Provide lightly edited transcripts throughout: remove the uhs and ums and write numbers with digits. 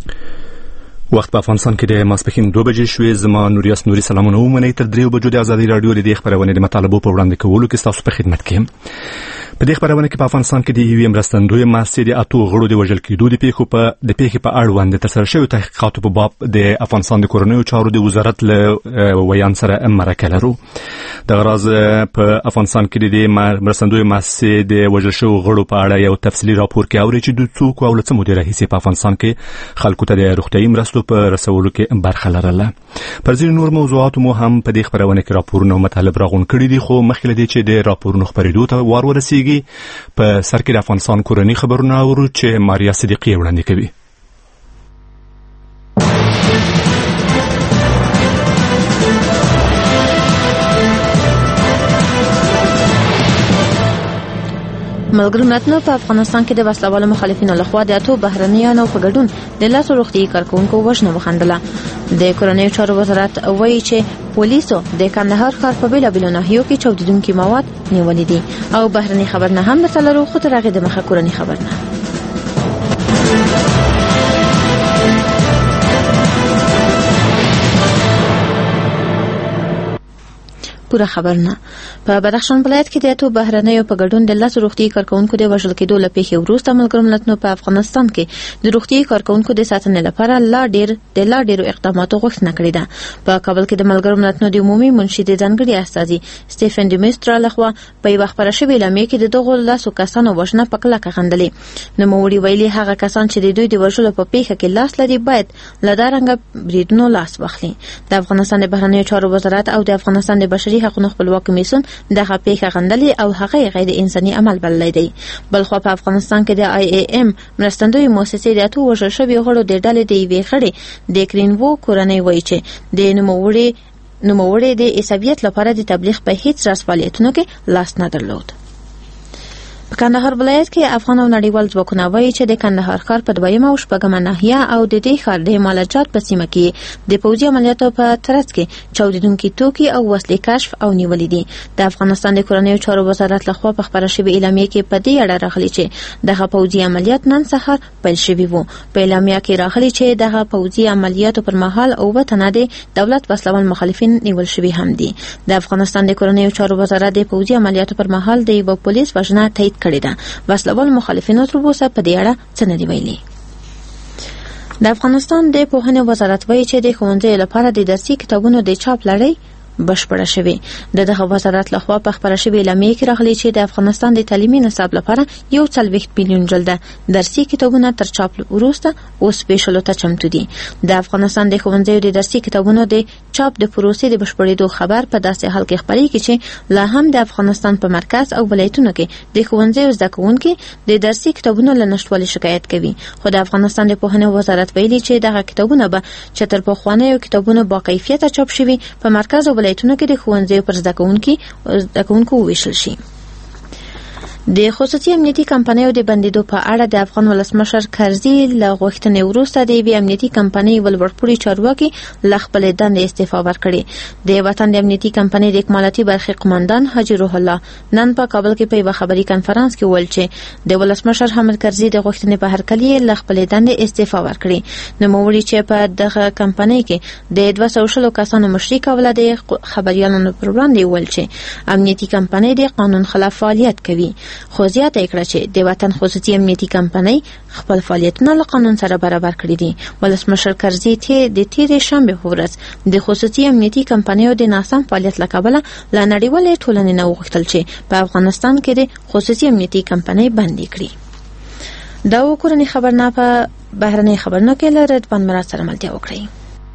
وخت په افغانستان کې د ماسپښین 2 بجې شوې. زما نوریاس نوري سلامونه ومنئ. تر 3 بجو د ازادي رادیو د خبرونې د مطالبو په وړاندې کولو کې تاسو په خدمت کې یم. په دې خبرونه کې په افغانستان کې د یوې مرستندوی مؤسسې د 8 غړو د وژل کېدو د پیښې په اړوند ترسره شوی تحقیقاتو په باب د افغانستان د کورنیو چارو د وزارت له ویان سره مرکه لرو. د غراز په افغانستان کې د مرستندوی مؤسسې د وژل شوو غړو په اړه یو تفصیلي راپور کې اوري چې د څوک او څه مدیره هیڅ په افغانستان کې خلکو ته د روغتیايي مرستو په رسولو کې برخه لرله. پر ځینو نور موضوعاتو مو هم په دې خبرونه کې راپورونه او مطالب راغون کړي دي، خو مخکې له دې چې د راپورونو خبرېدو ته وار ورسیږي په سر کې د افغانستان کورنی خبرونه اورو چې ماریا صدیقی وړاندې کوي. ملګرو ملتونو په افغانستان کې د وسلوالو مخالفینو لخوا د 8 بهرنیانو په ګډون د 10 روغتیايي کارکونکو وژنه وخندله. د کورنیو چارو وزارت وایي چې پولیسو د کندهار ښار په بیلابیلو ناحیو کې چاودیدونکي مواد نیولې دي او بهرني خبرنه هم د څلورو خو تر هغې د مخه کورني خبرنه. پوره خبرنه په بدخشان ولایت کې د 8 بهرنیو په ګډون د 10 روغتیايي کارکونکو د وژل کېدو له پیښې وروسته ملګرو ملتونو په افغانستان کې د روغتیايي کارکونکو د ساتنې لپاره لا ډېرو اقداماتو غوښتنه کړې ده. په کابل کې د ملګرو ملتونو د عمومي منشي د ځانګړي استازي سټيفن ډیمسترا لخوا په یوه خبره شوې اعلامیه کې د دغو 10 کسانو وژنه په کلکه غندلې. نوموړي ویلي هغه کسان چې د دوی د وژلو په پیښه کې لاس لري باید له دارنګه بریدونو لاس واخلي. د افغانستان د بهرنیو چارو وزارت او د افغانستان د بشري حقوقو خپلواک کمیسیون دغه پیښه غندلې او هغه غیر انساني عمل بللی دی. بلخو په افغانستان کې د IAM مرستندوی مؤسسې د 8 وژل شوي غړو د ډلې د یوې غړي د کرینوو کورنۍ وایي چې د نوموړي د عصبیت لپاره د تبلیغ په هیڅ راز فعالیتونو کې لاس نه درلود. په کندهار ولایت کې افغان او نړیوال ځواکونه وایي چې د کندهار ښار په 2 او 4 ناحیه او د دې ښار د مالجات په سیمه کې د پوځي عملیاتو په ترڅ کې چاودیدونکي توکي او وسلې کشف او نیولې دي. د افغانستان د کورنیو چارو وزارت لخوا په خبره شوې اعلامیه کې په دې اړه راغلي چې دغه پوځي عملیات نن سهار پیل شوي وو. په اعلامیه کې راغلي چې دغه پوځي عملیاتو پر مهال او وطن د دولت وسلوال مخالفین نیول شوي هم دي. د افغانستان د کورنیو چارو وزارت د پوځي عملیاتو پر مهال د یو پولیس وژنه تایید کړې ده. وسلوال مخالفینو تر اوسه په دې اړه څه نه دی ویلي. د افغانستان د پوهنې وزارت وایي چې د ښوونځیو لپاره د درسي کتابونو د چاپ لړۍ بشپړه شوې. دغه وزارت لخوا په خبره شوې اعلامیه کې راغلي چې د افغانستان د تعلیمي نصاب لپاره 140 میلیون جلده درسي کتابونه تر چاپ وروسته اوس پیښلو ته چمتو دي. د افغانستان د ښوونځیو د درسي کتابونو د چاپ د پروسې د بشپړېدو خبر په داسې حال کې خپرېږي چې لا هم د افغانستان په مرکز او ولایتونو کې د ښوونځیو زده کوونکي د درسي کتابونو له نشتوالي شکایت کوي. خو د افغانستان د پوهنې وزارت ویلي چې دغه کتابونه به چې تر پخوانیو کتابونو با کیفیته چاپ شوي په مرکز او ولایتونو کې د ښوونځیو پر زده کوونکو وویشل شي. د خصوصي امنیتي کمپنیو د بندیدو په اړه د افغان ولسمشر کرزي له غوښتنې وروسته د یوې امنیتي کمپنۍ ولورپوړي چارواکي له خپلې دندې استعفا ورکړې. د وطن د امنیتي کمپنۍ د اکمالاتي برخې قماندان حاجي روح الله نن په کابل کې په یوه خبري کنفرانس کې وویل چې د ولسمشر حامد کرزي د غوښتنې په هرکلي له خپلې دندې استعفا ورکړې. نوموړي چې په دغه کمپنۍ کې د 200 کسانو مشري کوله د خبريالانو پر وړاندې وویل چې امنیتي کمپنۍ د قانون خلاف فعالیت کوي. خو زیاته کړه چې د وطن خصوصي امنیتي کمپنۍ خپل فعالیتونه له قانون سره برابر کړي دي. ولسمشر کرزي د تیرې شنبې په ورځ د خصوصي امنیتي کمپنیو د ناسم فعالیت له کبله له نړیوالې ټولنې نه وغوښتل چې په افغانستان کې د خصوصي امنیتي کمپنۍ بندي کړي. دا کورنی خبرنه په بهرنۍ خبرنه کې له رضوان مراد سره ملتیا وکړي.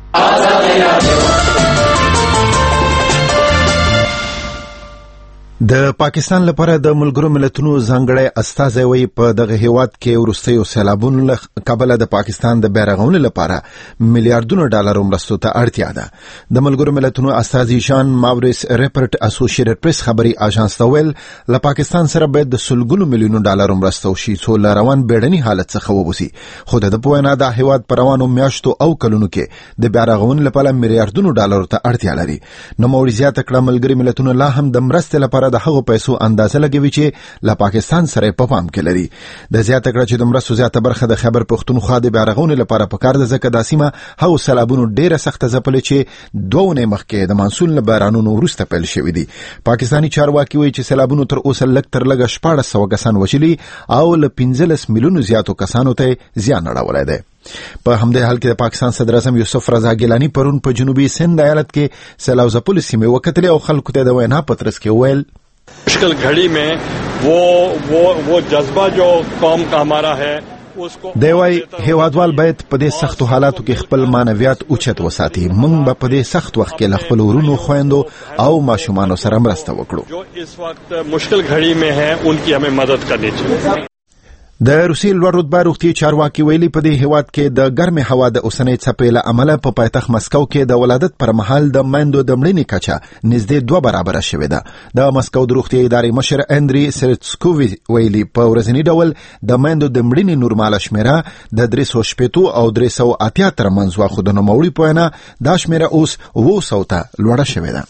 د پاکستان لپاره د ملګرو ملتونو ځانګړی استازی وایي په دغه هیواد کې وروستیو سیلابونو له کبله د پاکستان د بیرغونې لپاره میلیارډونو ډالرو مرستو ته اړتیا ده. د ملګرو ملتونو استازي شان ماوریس ریپورت اسوسییټډ پریس خبري اژانس ته ویل له پاکستان سره باید د سلګونو میلیونو ډالرو مرستو شي څو له روان بیړني حالت څخه ووځي. خو د په وینا د هیواد پر روانو میاشتو او کلونو کې د بیرغونې لپاره میلیارډونو ډالرو ته اړتیا لري. نو موري زیاته کړه ملګري ملتونو لا هم د مرستې لپاره لپاره د هغو پیسو اندازه لګوي چې له پاکستان سره په پام کې لري. د زیاته کړه چې د مرستو زیاته برخه د خیبر پښتونخوا د بیارغونې لپاره پکار ده، ځکه دا سیمه هغو سیلابونو ډیره سخته ځپلې چې 2 اونۍ مخکې د مانسون له بارانونو وروسته پیل شوي دي. پاکستاني چارواکي وایي چې سیلابونو تر اوسه لږ تر لږه 1400 کسان وژلي او له 15 میلیونو زیاتو کسانو ته زیان اړولی دی. په همدې حال کې د پاکستان صدر اعظم یوسف رضا ګیلانی پرون په جنوبي سند ایالت کې سیلاب ځپلو سیمې وکتلې او خلکو ته د وینا په ترڅ کې وویل مشکل घड़ी में वो जज्बा जो कौम का हमारा है دی وای هیوادوال باید په دې سختو حالاتو کې خپل معنویات اوچت وساتي. موږ به په دې سخت وخت کې خپل ورونو خويندو او ماشومانو سره مرسته وکړو. جو اس وقت مشکل घड़ी में है उनकी हमें मदद करनी चाहिए. د روسي لوړ رتبه روغتي چارواکي ویلي په دې هیواد کې د ګرمې هوا د اوسنۍ څپې له امله په پایتخت مسکو کې د ولادت پر مهال د میندو د مړینې کچه نږدې 2 برابره شوې ده. د مسکو د روغتي ادارې مشر اندري سرتسکووي ویلي په ورځنی ډول د میندو د مړینې نورماله شمیره د 380 او 380 تر منځ واخو د نوموړي په وینا دا شمیره اوس 200 ته لوړه شوې ده.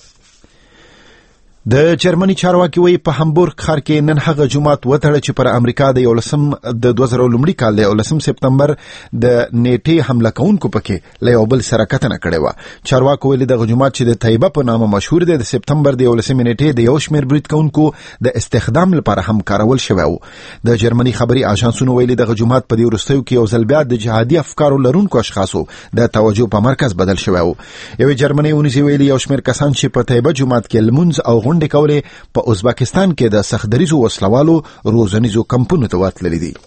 د جرمني چارواکي وایي په همبورګ ښار کې نن هغه جمعات وتړه چې پر امریکا د 2000 لومړي کال د 11 سپتمبر د نیټې حمله کوونکو پکې له یو بل سره کتنه کړې وه. چارواکو ویلي دغه جمعات چې د طیبه په نامه مشهور دی د سپتمبر د 11 نیټې د یو شمېر برید کوونکو د استخدام لپاره هم کارول شوی و. د جرمني خبري اژانسونو ویلي دغه جمعات په دې وروستیو کې یو ځل بیا د جهادي افکارو لرونکو اشخاصو د توجه په مرکز بدل شوی و. یو جرمني ونیسي ویلي یو شمېر کسان چې په طیبه جمعات کې لمونځ او غونډې کولې په ازبکستان کې د سختدریزو وسلوالو روزنیزو کمپونو ته ورتللي دي.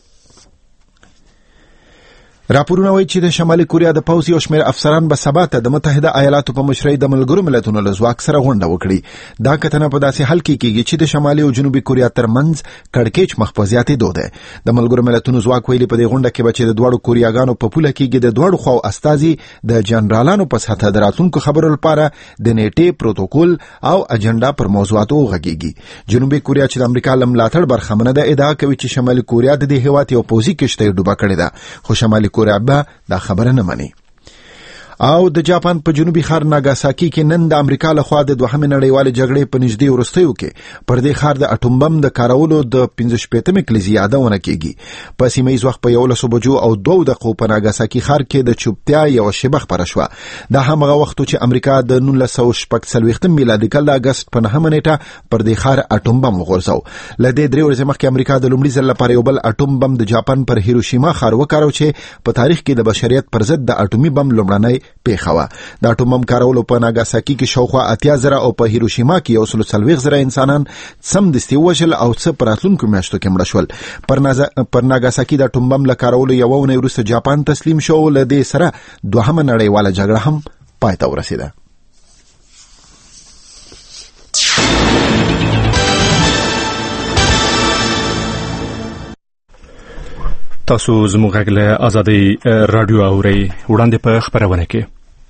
راپورونه وایي چې د شمالي کوریا د پوځ یو شمېر افسران به سبا ته د متحده ایالاتو په مشرۍ د ملګرو ملتونو له ځواک سره غونډه وکړي. دا کتنه په داسې حال کې کیږي چې د شمالي او جنوبي کوریا ترمنځ کړکېچ مخ په زیاتېدو دی. د ملګرو ملتونو ځواک ویلي په دې غونډه کې به چې د دواړو کوریاګانو په پوله کې د دواړو خواو استازي د جنرالانو په سطحه د راتلونکو خبرو لپاره د نیټې پروتوکول او اجنډا پر موضوعاتو وغږیږي. جنوبي کوریا چې د امریکا له ملاتړ برخمنه ده ادعا کوي چې شمالي کوریا د دې هیواد یو پوځي کشتۍ ډوبه کړې ده، خو شمالي کوریا به دا خبره نه مني. او د جاپان په جنوبي ښار ناګاساکي کې نن د امریکا لخوا د دوهمې نړیوالې جګړې په نږدې وروستیو کې پر دې ښار د اټوم بم د کارولو د 15 کلیزې یادونه کیږي. په سیمه ییز وخت په 11 بجو او 2 دقیقو په ناګاساکي ښار کې د چوپتیا یو شیبه خپره شوه. دا همغه وخت چې امریکا د 1946 میلادي کال د اگست په 9 نیټه پر دې ښار اټوم بم وغورځاو. له دې 3 ورځې مخکې امریکا د لومړي ځل لپاره یو بل اټوم بم د جاپان پر هیروشیما ښار وکاروه چې په تاریخ کې د بشریت پر ضد د اټومي بم لومړنی پیښه. د اټوم بم کارولو په ناګاساکي کې شاوخوا 80,000 او په هیروشیما کې 140,000 انسانان سمدستي وژل او څه په راتلونکو میاشتو کې مړه شول. پر ناګاساکي د اټوم بم له کارولو یوه اونۍ وروسته جاپان تسلیم شو. له دې سره دوهمه نړیواله جګړه هم پای ته ورسېده. تاسو زموږ غږ له آزادۍ رادیو اورئ. وړاندې په خپرونه کې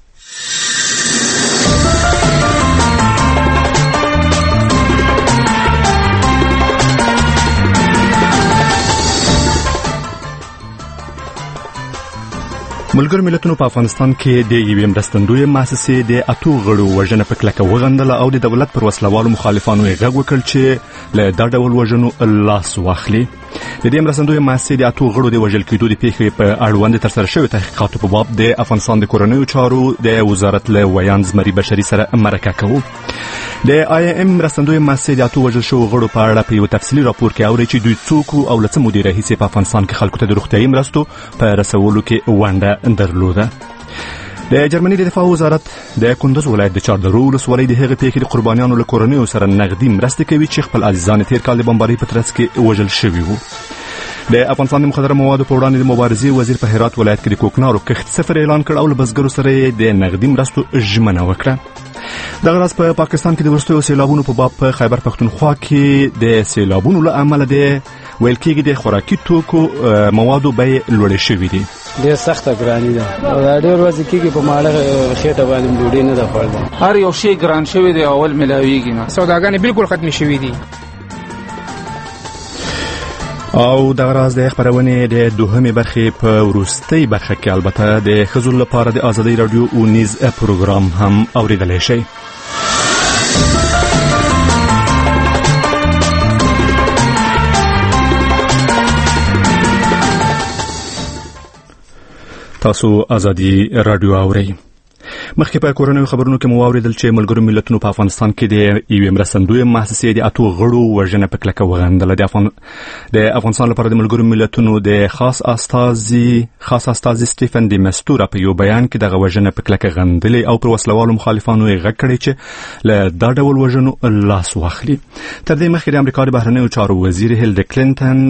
ملګرو ملتونو په افغانستان کې د یوې مرستندویه مؤسسې د 8 غړو وژنه په کلکه وغندله او د دولت پر وسلوالو مخالفانو یې غږ وکړ چې له دا ډول وژنو لاس واخلي. د دې مرستندویه مؤسسې د 8 غړو د وژل کېدو د پیښې په اړوند ترسره شوی تحقیقاتو په باب د افغانستان د کورنیو چارو د وزارت له ویان زمري بشري سره مرکه کوو. د IAM مرستندویه مؤسسې د 8 وژل شوو غړو په اړه په یو تفصیلي راپور کې اوري چې دوی څوک او له څه مودې راهیسې په افغانستان کې خلکو ته د روغتیايي مرستو په رسولو کې ونډه درلوده. د جرمني د دفاع وزارت د کندوز ولایت د چاردرو ولسوالۍ د هغې پیښې د قربانیانو له کورنیو سره نغدي مرستې کوي چې خپل عزیزان تیر کال د بمبارۍ په ترڅ کې وژل شوي وو. د افغانستان د مخدره موادو په وړاندې د مبارزې وزیر په هرات ولایت کې د کوکنارو کښت صفر اعلان کړ او له بزګرو سره د نغدي مرستو ژمنه وکړه. دغه راز په پاکستان کې د وروستیو سیلابونو په باب په خیبر پښتونخوا کې د سیلابونو له امله د ویل کېږي د خوراکي توکو موادو بیې لوړې شوې دي. ډېر سخته ګراني ده او دا ډېر ورځې کېږي په ماړه خېټه باندې ډوډۍ نه ده خوړل. هر یو شی ګران شوی دی، اول ملاویږي نه، سوداګانې بالکل ختمې شوې دي. او دغه راز د خبرونې د دوهمې برخې په وروستۍ برخه کې البته د ښځو لپاره د آزادۍ رادیو اونیز پروګرام هم اوریدلی شئ. تاسو ازادي رادیو اورئ. مخکې په کورونو خبرونو کې مو واوریدل چې ملګرو ملتونو په افغانستان کې د یو مرستندوی مؤسسې د اتو غړو وژنه په کلکه وغندله. د افغانستان لپاره د ملګرو ملتونو د خاص استازي سټیفن ډي مستورا په یو بیان کې د وژنه په کلکه غندلې او پر وسلوالو مخالفانو یې غږ کړی چې له دا ډول وژنو لاس واخلي. تر دې مخکې د امریکا د بهرنیو چارو وزیر هیلډ کلینټن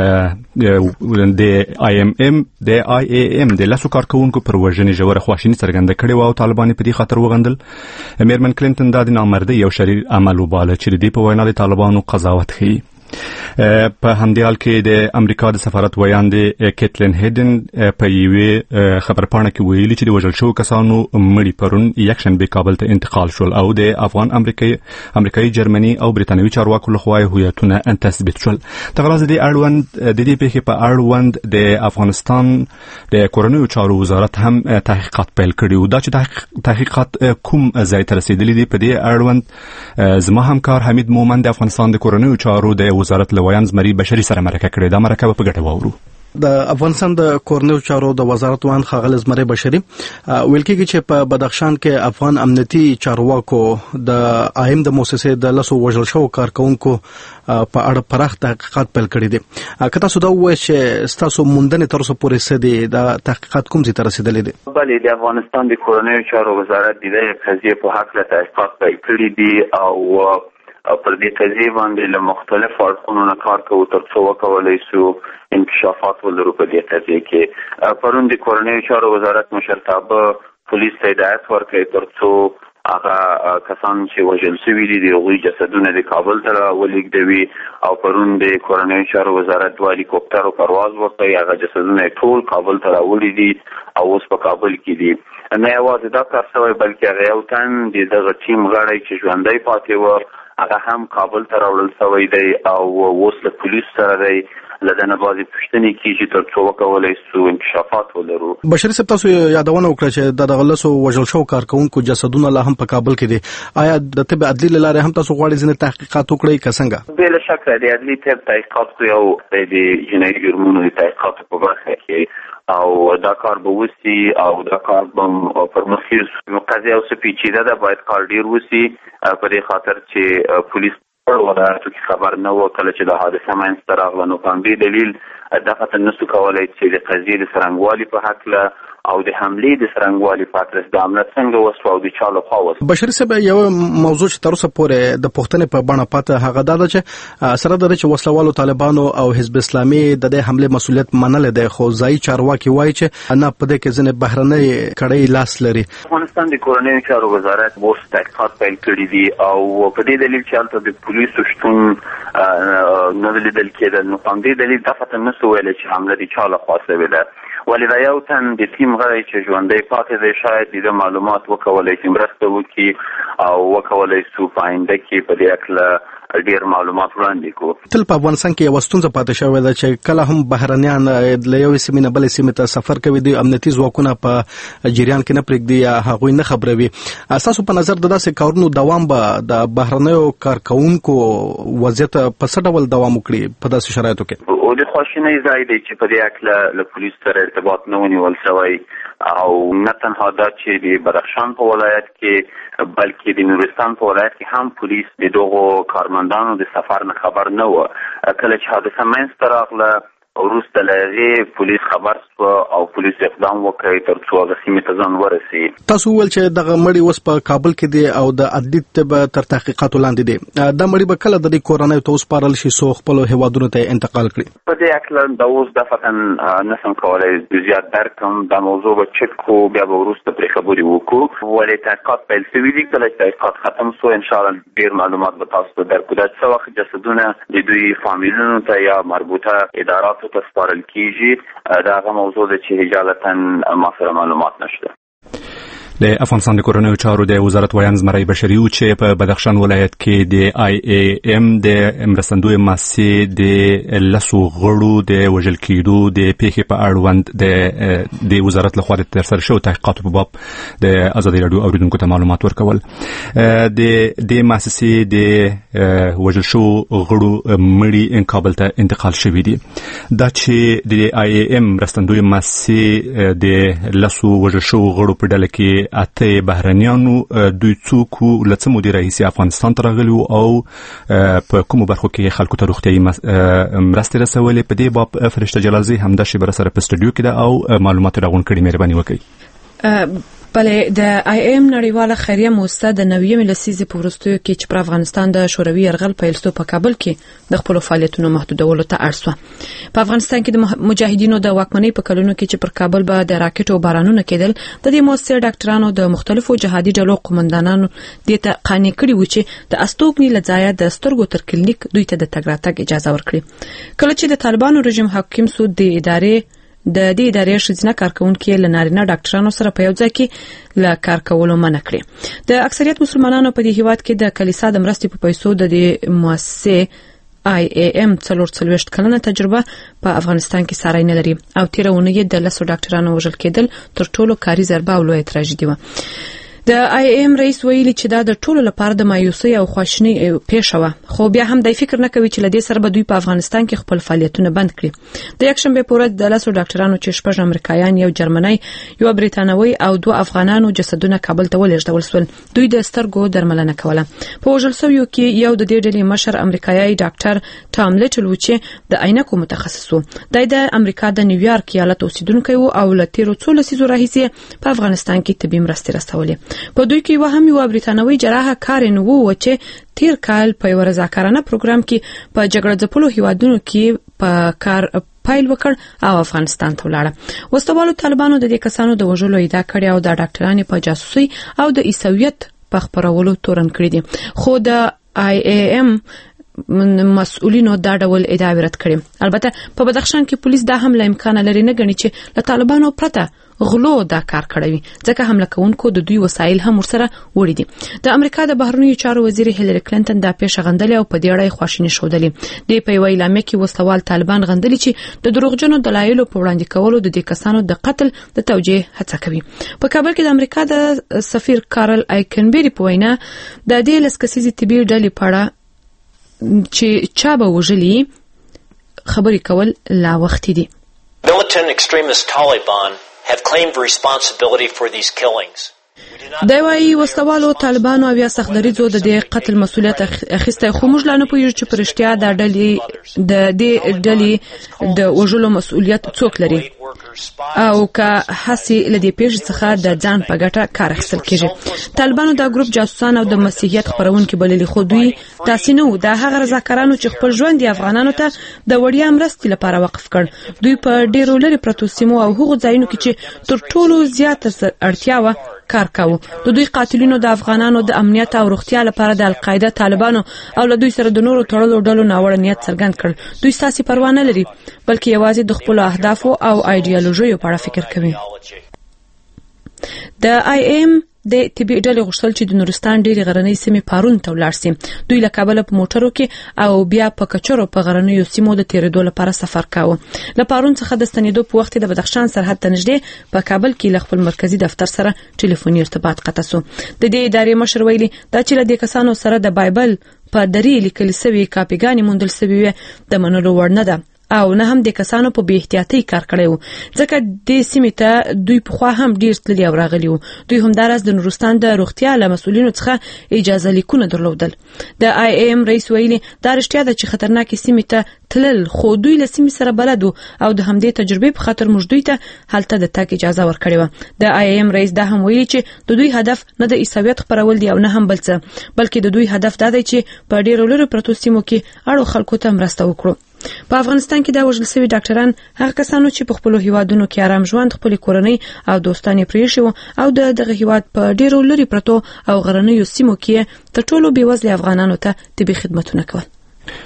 د IAM د لاسو کارکونکو پر وژنې ژوره خواشیني څرګنده کړې او طالبان په دې خاطر وغندل. میرمن کلینټن د نامردۍ او شریر عمل وباله چې د دې په وینا د طالبانو قضاوت کوي. په همدې حال کې د امریکا د سفارت ویاندې کیټلین هیډن په یوې خبرپاڼه کې ویلي چې د وژل شوو کسانو مړي پرون یکشنبه کابل ته انتقال شول او د افغان امریکایي جرمني او برتانوي چارواکو لخوا هویتونه تثبیت شول. دغه ورځ د دې پیښې په اړوند د افغانستان د کورنیو چارو وزارت هم تحقیقات پیل کړي او دا چې تحقیقات کوم ځای ته رسیدلي دي په دې اړوند زما همکار حمید مومن د افغانستان د کورنیو چارو د وزارت لویان زمری بشری سره مرکه کړې. دا مرکه په ګټه واورو. د افغانستان د کورنیو چارو د وزارت وان خاغل زمری بشری ویل کېږي چې په بدخشان کې افغان امنیتي چارواکو د آیم د مؤسسې د لاسو وژل شوو کارکونکو په اړه پراخ تحقیقات پیل کړي دي. که تاسو دا وایئ چې تاسو موندنې تر اوسه پورې څه دي د تحقیقات کوم ځای ته رسیدلي دي؟ بله، د افغانستان د کورنیو چارو وزارت د دې قضیې په هکله تحقیقات پیل کړي دي او پر دې قضیې باندې له مختلفو اړخونو نه کار کوو تر څو وکولی شو انکشافات ولرو په دې قضیې کې. پرون د کورنیو چارو وزارت مشرتابه پولیس ته هدایت ورکړی تر څو هغه کسان چې وژل شوي دي د هغوی جسدونه د کابل ته ولېږدوي او پرون د کورنیو چارو وزارت دوه هلیکوپټرو پرواز وکړی. هغه جسدونه ټول کابل ته راوړي دي او اوس په کابل کې دي. نه یوازې دا کار شوی بلکې هغه یو تن د دغه ټیم غړی چې ژوندی پاتې و هغه هم کابل ته راوړل شوی دی او اوس له پولیسو سره دی. له دې نه بعضې پوښتنې کېږي تر څو وکولی شو انکشافات ولرو. بشري صاحب، تاسو یادونه وکړه چې د دغه لسو وژل شوو کارکونکو جسدونه لا هم په کابل کې دي. آیا د طب عدلي له لارې هم تاسو غواړئ ځینې تحقیقات وکړئ که څنګه؟ بې له شکه د عدلي طب تحقیقات خو یو د جنایي جرمونو د تحقیقاتو په برخه کې او دا کار به وسي او دا کار به پرمخ یوسي. قضیه اوس پیچیده ده، باید کار ډېر وسي په دې خاطر چې پولیس ولایتو کې خبر نه و کله چې د حادثه منځته راغله. نو په همدې دلیل دغه نسو کولی چې د قضیې د څرنګوالي په هکله او د حملې د څرنګوالي په هکله د عملیات څنګه وسوه او د چا لخوا وسوه. بشري صاحب، یو موضوع چې تر اوسه پورې د پوښتنې په بڼه پاته هغه دا ده چې سره د چې وسلوالو طالبانو او حزب اسلامي د دې حملې مسؤلیت منلې ده، خو ځایي چارواکي وایي چې نه په دې کې ځینې بهرنۍ کړۍ لاس لري. افغانستان د کورنیو چارو وزارت اوس تحقیقات پیل کړي دي او په دې دلیل چې هلته د پولیسو شتون نه لیدل کېده. نو په همدې دلیل دغه نسو ویلی چې حمله د چا لخوا شوې ده. ولې دا یو تن د ټیم غړی چې ژوندی پاتې دی شاید د معلومات وکولی شي مرسته وکړي او وکولی شو په آینده کې په دې هکله ډېر معلومات وړاندې کړو. تل په افغانستان کې یوه ستونزه پاتې شوې ده چې کله هم بهرنیان له یوې سیمې نه بلې سیمې ته سفر کوي، د امنیتي ځواکونه په جریان کې نه پرېږدي یا هغوی نه خبروي. ستاسو په نظر د داسې کارونو دوام به د بهرنیو کارکوونکو وضعیت په څه ډول دوام وکړي په داسې شرایطو کې؟ د خواشینۍ ځای دی چې په دې هکله له پولیس سره ارتباط نه ونیول شوی او نه تنها دا چې د بدخشان په ولایت کې بلکې د نورستان په ولایت کې هم پولیس د دغو کارمندانو د سفر نه خبر نه و. کله چې حادثه منځته راغله وروسته له هغې پولیس خبر شوه او پولیس اقدام وکړي تر څو هغه سیمې ته ځان ورسي. تاسو وویل چې دغه مړي اوس په کابل کې دي او د عدلي طب تر تحقیقاتو لاندې دي. دا مړي به کله د دې کورنیو ته وسپارل شي څو خپلو هیوادونو ته انتقال کړي؟ په دې هکله دا اوس دفعتا نشم کولی زیات درک کړم. دا موضوع به چک کړو، بیا به وروسته پرې خبرې وکړو. ولې تحقیقات پیل شوي دي، کله چې تحقیقات ختم شو انشاءالله ډېر معلومات به تاسو ته درکړو. دا څه وخت جسدونه د دوی فامیلونو ته یا مربوطه اداراتو ته سپارل کیږي، دا هغه موضوع ده چې اجالتا ما سره معلومات نشته. د افغانستان د کورنیو چارو د وزارت ویان زمری بشری او چې په بدخشان ولایت کې د آی ای ام د مرستندوی مؤسسې د لسو غړو د وژل کېدو د پیښې په اړوند د وزارت لخوا ترسره شوی تحقیقات په باب د ازادي رادیو اوریدونکو ته معلومات ورکول. د مؤسسې د وژل شو غړو مړي کابل ته انتقال شوی دي. دا چې د آی ای ام مرستندوی مؤسسې د لسو وژل شو غړو په ډله کې اته بهرنیانو دوی څوک لڅ مدیر رئیس افغانستان ته راغلي او په کومو برخو کې خلکو ته روغتيایي مرستې رسولې. په دې باب فرشته جلالزی همدا شی بر سره په سټوډیو کې ده او معلومات راغون کړي. مهرباني وکړئ. بله د آی ام نړیواله خیریه موسسه د 90 لسیزې په وروستیو کې چې پر افغانستان د شوروي یرغل پیل شو په کابل کې د خپل فعالیتونو محدودولو ته اړ شو. په افغانستان کې د مجاهدینو د واکمنۍ په کلونو کې چې پر کابل به د راکټ او بارانونو کېدل د دې موسسې ډاکټرانو د مختلفو جهادي ډلو قومندانانو د ته قانع کړي و چې د استوګنې لځای د سترګو تر کلینیک دوی ته د تګ راتګ اجازه ورکړي. کله چې د طالبانو رژیم حاکم سو د ادارې شزینه کارکونکو له نارینه ډاکټرانو سره په یو ځای کې له کار کولو منع کړي. د اکثریت مسلمانانو په دې هیواد کې د کلیسا د مرستې په پیسو د مؤسسې آی ای ام 43 کلنه تجربه په افغانستان کې ساري نه لري او تیرونه یې د لسو ډاکټرانو وژل کېدل تر ټولو کاری ضربه او لوی تراژیدي و. د آی ام رئیس ویلي چې دا د ټولو لپاره د مایوسۍ او خواشینۍ پیښه وه، خو بیا هم د فکر نه کوي چې لدې سره به دوی په افغانستان کې خپل فعالیتونه بند کړي. د یکشنبه په ورځ د لسو ډاکټرانو چې شپږ امریکایان، یو جرمنی، یو بریتانوي او دوه افغانانو جسدونه کابل ته ولېږدول شول. دوی د سترګو درملنه کوله. په وژل شویو کې یو د دې ډلې مشر امریکایي ډاکټر ټام لیټل و چې د عینکو متخصص و. د امریکا د نیویارک ایالت اوسیدونکی و او له تیرو څو لسیزو راهیسې په افغانستان کې طبي مرستې رسولې. په دوی کې وهم یو بریتانوي جراح کارن وو چې تیر کال په یو رضاکارانه پروګرام کې په جګړه ځپلو هیوادونو کې په کار پایل وکړ او افغانستان ته ولاړ. وسوالو طالبانو د دې کسانو د وژلو ادعا کړې او د ډاکټرانو په جاسوسي او د عیسویت په خبرولو تورن کړی دي، خو د آی ای ام مسؤلینو دا ډول ادعا رد کړې. البته په بدخشان کې پولیس دا هم امکان لري نه غني چې له طالبانو پرته غلو دا کار کړی، ځکه حمله کوونکو د دوی وسایل هم ورسره وړي دي. د امریکا د بهرنیو چارو وزیر هیلری کلینټن دا پیښه غندلې او په دې اړه خواشیني ښودلې. د په ویلامه کې وسوال طالبان غندلي چې د دروغجنو دلایلو په وړاندې کولو د دې کسانو د قتل د توجیه هڅه کوي. په کابل کې د امریکا د سفیر کارل آیکنبری په وینا د دې لسکسیزي طبي ډلې پړه چې چا به وژلي خبرې کول لا وخت دي. Militant extremist Taliban have claimed responsibility for these killings. دا وايي وسوالو طالبانو او یا سختدریزو د دې قتل مسولیت اخیسته، خو موږ لا نه پوهیږو چې پرشتیا د ډلې د وژلو مسولیت څوک لري او که هسي لدې پیښې څخه د ځان په ګټه کار اخیستل کیږي. طالبانو دا ګروپ جاسوسان او د مسیحیت خپرونکي بللي، خو دوی تاسو نه و دا هغه رضاکارانو چې خپل ژوند د افغانانو ته د وړیا مرستې لپاره وقف کړ. دوی په ډیرو لري پروتو سیمو او هغو ځایونو کې چې تر ټولو زیات اړتیا و کار کاوه. د دوی قاتلینو د افغانانو د امنیت او روغتیا لپاره د القاعده، طالبانو او له دوی سره د نورو تړلو ډلو ناوړه نیت څرګند کړ. دوی ساسي پروا نه لري بلکې یوازې د خپل اهدافو او ایډیالوژیو په اړه فکر کوي. د آی ام د طبي ډلې غوښتل چې د نورستان ډېری غرنۍ سیمې پارون ته ولاړ شي. دوی له کابل په موټرو کې او بیا په کچرو په غرنیو سیمو د تیرېدو لپاره سفر کاوه. له پارون څخه د ستنېدو په وخت د بدخشان سرحد ته نږدې په کابل کې له خپل مرکزی دفتر سره ټلیفوني ارتباط قطع شو. د دې ادارې مشر ویلي دا چې له دې کسانو سره د بایبل په درې لیکل شوی کاپیګانې موندل شوی د منلو وړ نه ده او نه هم د کسانو په بی احتیاطي کار کړی وو، ځکه د سیمې ته دوی په خوا هم ډیر تللی او راغلی وو. دوی هم دراز د نورستان د روغتیا له مسؤلینو څخه اجازه لیکونه درلودل. د آی ام رئیس ویلي دا رښتیا ده چې خطرناکې سیمې ته تلل، خو دوی له سیمې سره بلد وو او د همدې تجربې په خاطر موږ دوی ته هلته د تګ اجازه ورکړې وه. د آی ام رئیس دا هم ویلي چې د دوی هدف نه د عیسویت خپرول دي او نه هم بل څه، بلکې د دوی هدف دا دی چې په ډیرو لرو پرتو سیمو کې اړو خلکو ته مرسته وکړو. په افغانستان کې دا وژل شوي ډاکټران هغه کسانو چې په خپل هیوادونو کې آرام ژوند، خپل کورنۍ او دوستان پریښي وو او دغه هیواد په ډیرو لري پرتو او غرنیو سیمو کې تر ټولو بیوزله افغانانو ته طبي خدمتونه کول.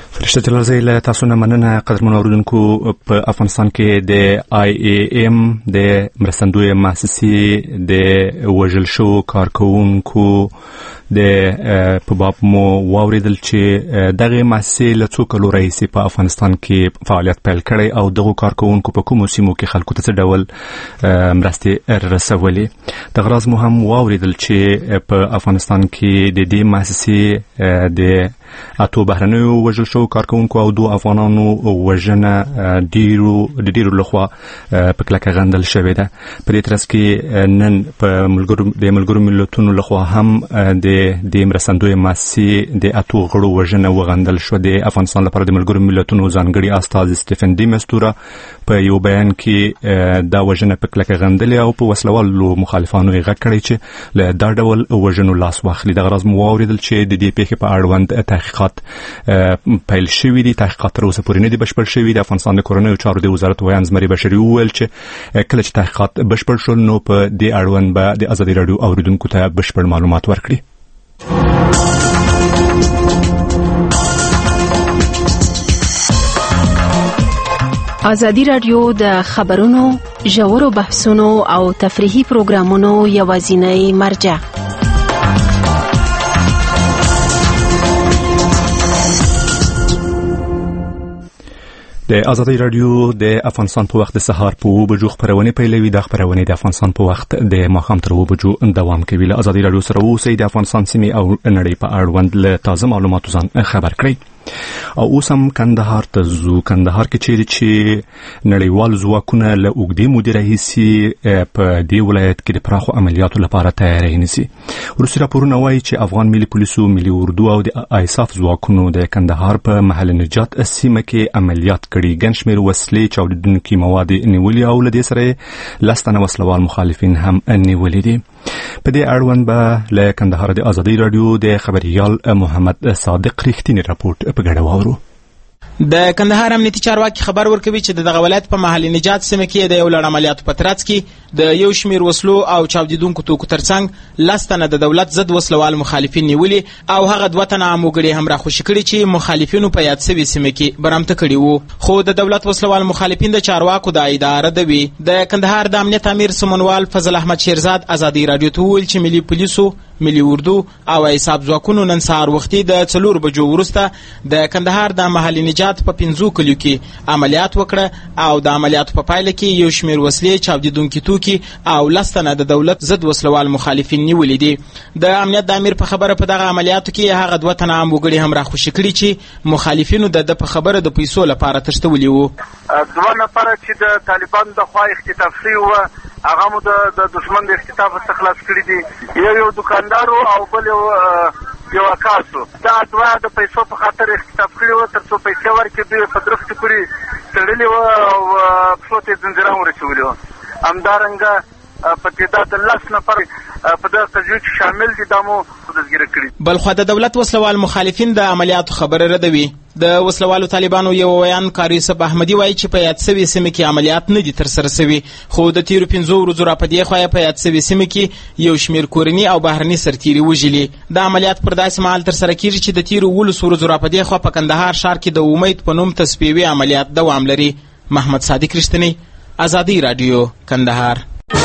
فرشته جلال له تاسو نه مننه قدرمن اوریدونکو په افغانستان کې د IAM د مرستندوی مؤسسې د وژل شو کارکونکو د په باب مو واوریدل چې دغه مؤسسې له څو کلو راهیسې په افغانستان کې فعالیت پیل کړی او دغه کارکونکو په کومو سیمو کې خلکو ته څه ډول مرستې رسولې د غراض مو هم واوریدل چې په افغانستان کې د دې مؤسسې د اتو بهرنیو وژل شو کارکونکو او دو افغانانو وژنه ډیرو لخوا په کلکه غندل شوې ده. په دې ترڅ کې نن په ملګرو ملتونو لخوا هم د مرستندوی مؤسسې د اتو غړو وژنه وغندل شو. د افغانستان لپاره د ملګرو ملتونو ځانګړي استاذ سټيفن ډي مستوره په یو بیان کې دا وژنه په کلکه غندل او په وسلوالو مخالفانو یې غږ کړی چې له دا ډول وژنو لاس واخلي. د غرض مو واوریدل چې د دې پیښې په اړوند تحقیقات پیل شوي دي. تحقیقات تر اوسه پورې نه دي بشپړ شوي. د افغانستان د کورنیو چارو د وزارت ویان زمري بشري وویل چې کله چې تحقیقات بشپړ شول نو په دې اړوند به د ازادي راډیو اوریدونکو ته بشپړ معلومات ورکړي. ازادي راډیو د خبرونو ژورو بحثونو او تفریحي پروګرامونو یوازینی مرجع. د ازادي راډیو د افغانستان په وخت د سهار په 2 بجو خبرونه پیلوي. د خبرونه د افغانستان په وخت د ماښام تر 2 بجو دوام کوي. له ازادي راډیو سره اوسئ. د افغانستان سیمې او نړۍ په اړوند له تازه معلوماتو ځان خبر کړئ. او اوس هم کندهار ته ځو. کندهار کې چیرې چې نړیوال ځواکونه له اوږدې مودې راهیسې په دې ولایت کې د پراخو عملیاتو لپاره تیاری نیسي. وروستي راپورونه وایي چې افغان ملي پولیسو، ملي اردو او د ایساف ځواکونو د کندهار په محل نجات سیمه کې عملیات کړي. ګڼ شمېر وسلې، چاودېدونکي مواد نیولي او له دې سره 10 تنه وسلوال مخالفین هم نیولي دي. په دې اړوند به له کندهار د ازادي راډیو د خبريال محمد صادق رښتینی راپورټ په ګډه واورو. د کندهار امنیتي چارواکي خبر ورکوي چې دغه ولایت په محل نجات سیمه کې د یو لړ عملیاتو په ترڅ کې د یو شمیر وسلو او چاودیدونکو توکو ترڅنګ 10 تنه د دولت ضد وسلوال مخالفین نیولي او هغه 2 تنه اموګړي هم راخوشي کړي چې مخالفینو په یاد سوي سیمه کې برامته کړي وو. خو د دولت وسلوال مخالفین د چارواکو د اداره دوی د کندهار د امنیت امیر سمونوال فضل احمد شیرزاد ازادي راډیو ته ویل چې ملي پولیسو، ملي اردو او ایساب ځواکونو نن سهار وختي د 4 بجو وروسته د کندهار د محل نجات په 15 کلیو کې عملیات وکړه او د عملیاتو په پایله کې یو شمیر وسلې، چاودیدونکي توکي او 10 تنه د دولت ضد وسلوال مخالفین نیولي دي. د امنیت د امیر په خبره په دغه عملیاتو کې هغه 2 تنه اموګړي هم راخوشي کړي چې مخالفینو د په خبره د پیسو لپاره تشتولي وو. 2 نفر چې د طالبان د خوا اختطاف شوی و هغه مو د دشمن د اختطاف څخه خلاص کړي دي. یو دکاندار او بل یو کاسو دا 2 د پیسو په خاطر اختطاف کړي و تر څو پیسې ورکړي دوی په درخت پورې تړلي و او په څو زنجیران ورچولي و. همدارنګه په تعداد 10 نفر په دغه تجوید شامل دي دمو دزګیره کړي. بلخو د دولت وسلوال مخالفین د عملیاتو خبره ردوي. د وسلوالو طالبانو یو ویان کار یوسف احمدی وایي چې په یاد سوي سیمه کې عملیات نه دي تر سره سوي. خو د تیرو 15 ورځو را پدې خو په یاد سوي سیمه کې یو شمیر کورنی او بهرني سرتيري وژلي. د عملیات پر داسې مهال تر سره کیږي چې د تیرو 12 ورځو را پدې خو په کندهار ښار کې د امید په نوم تسبیوي عملیات دوام لري. محمد صادق رښتینی، ازادي راډیو، کندهار.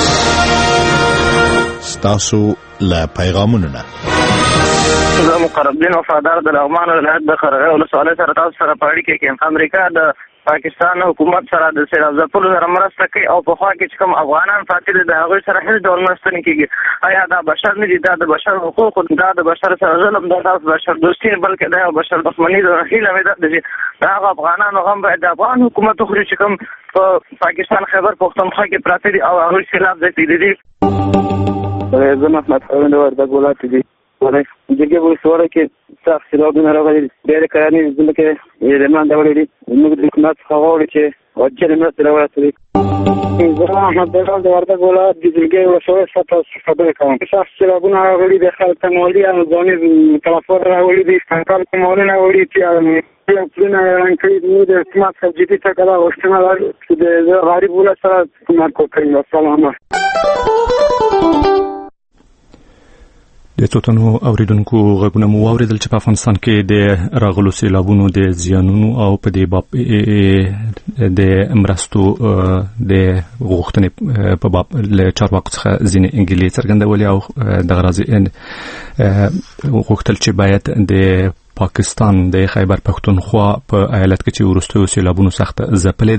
ستاسو له پیغامونو نه زه مقربین وفادار د لغمان ولایت د خرغه ولسوالۍ سره تاسو سره په اړیکه کې امریکا د پاکستان حکومت سره د سیلاب ځپلو سره مرسته کوي او په خوا کې چې کوم افغانان پاتې دي د هغوی سره هیڅ ډول مرسته نه کېږي. آیا دا بشر نه دي؟ دا د بشر حقوق، دا د بشر سره ظلم، دا د بشر دوستي نه بلکې دا بشر دښمني ده. هیله مې ده چې د هغه افغانانو غم باید د افغان حکومت وخوري چې کوم په پاکستان خیبر پختونخوا کې پراته دي او هغوی سیلاب ځپلي دي. زه محمد خاوند وردګ ولایت دي جګې ولسوالۍ کې سخت سیلابونه راغلي دي. ډېرې کرنیزې ځمکې یې له منځه وړي دي. موږ د حکومت څخه غواړو چې وجلې مرستې راورسوي. زه احمد بلال د وردګ ولایت د جلګې ولسوالۍ څخه تاسو خبرې کوم. سخت سیلابونه راغلي دي. خلک ته مالي او ځاني تلفات راغلي دي. کانکال ته مالونه راغلي چې یو پلونه اعلان کړي دي. د حکومت څخه جدي څخه دا غوښتنه لري چې د غریب ولس سره حکومت وکړي. والسلام. د څوتنو اوریدونکو غږونه مو واوریدل چې په افغانستان کې د راغلو سیلابونو د زیانونو او په دې باب د مرستو د غوښتنې په باب له چارواکو څخه ځینې انګلیسي څرګندولې او د غرض غوښتل چې باید د پاکستان د خیبر پختونخوا په ایالت کې چې وروستیو سیلابونو سخت ځپلې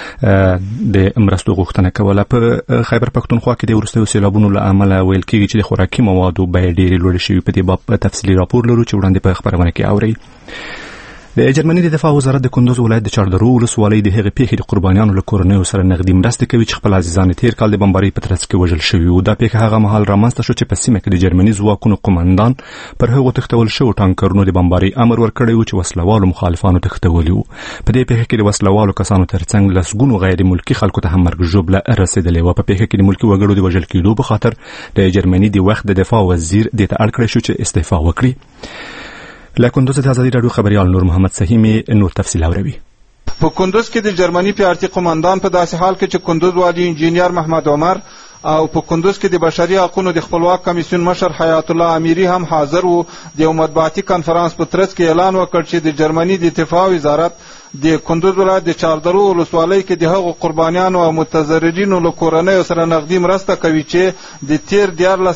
ده د مرستو غوښتنه کوله. په خیبر پختونخوا کې د وروستیو سیلابونو له امله ویل کېږي چې د خوراکي موادو بیې ډېرې لوړې شوي. په دې باب تفصیلي راپور لرو چې وړاندې په خبرونه کې اورئ. د جرمني د دفاع وزارت د کندوز ولایت د چاردرو ولسوالۍ د هغې پیښې د قربانیانو له کورنیو سره نغدي مرستې کوي چې خپل عزیزان تیر کال د بمبارۍ په ترڅ کې وژل شوي وو. دا پیښه هغه مهال رامنځته شو چې په سیمه کې د جرمني ځواکونو قومندان پر هغو تښتول شوو ټانکرونو د بمبارۍ امر ورکړی و چې وسلوالو مخالفانو تښتولي وو. په دې پیښه کې د وسلوالو کسانو ترڅنګ لسګونو غیر ملکي خلکو ته هم مرګ ژوبله رسېدلې وه. په پیښه کې د ملکي وګړو د وژل کېدو په خاطر د جرمني د وخت د دفاع وزیر دې ته اړ کړی شو چې استعفا وکړي. له کندوز د ازادي راډیو خبريال نور محمد سهیمی نور تفصیل اوروي. په کندوز کې د جرمني پیارتي قومندان په داسې حال کې چې کندوز والی انجینیر محمد عمر او په کندوز کې د بشري حقوقو د خپلواک کمیسیون مشر حیات الله امیری هم حاضر وو. د یو مطبوعاتي کانفرنس په ترڅ کې اعلان وکړ چې د جرمني د دفاع وزارت د کندوز ولایت د چاردرو ولسوالۍ کې د هغو قربانیانو او متضررینو له کورنیو سره نغدي مرسته کوي چې د تیر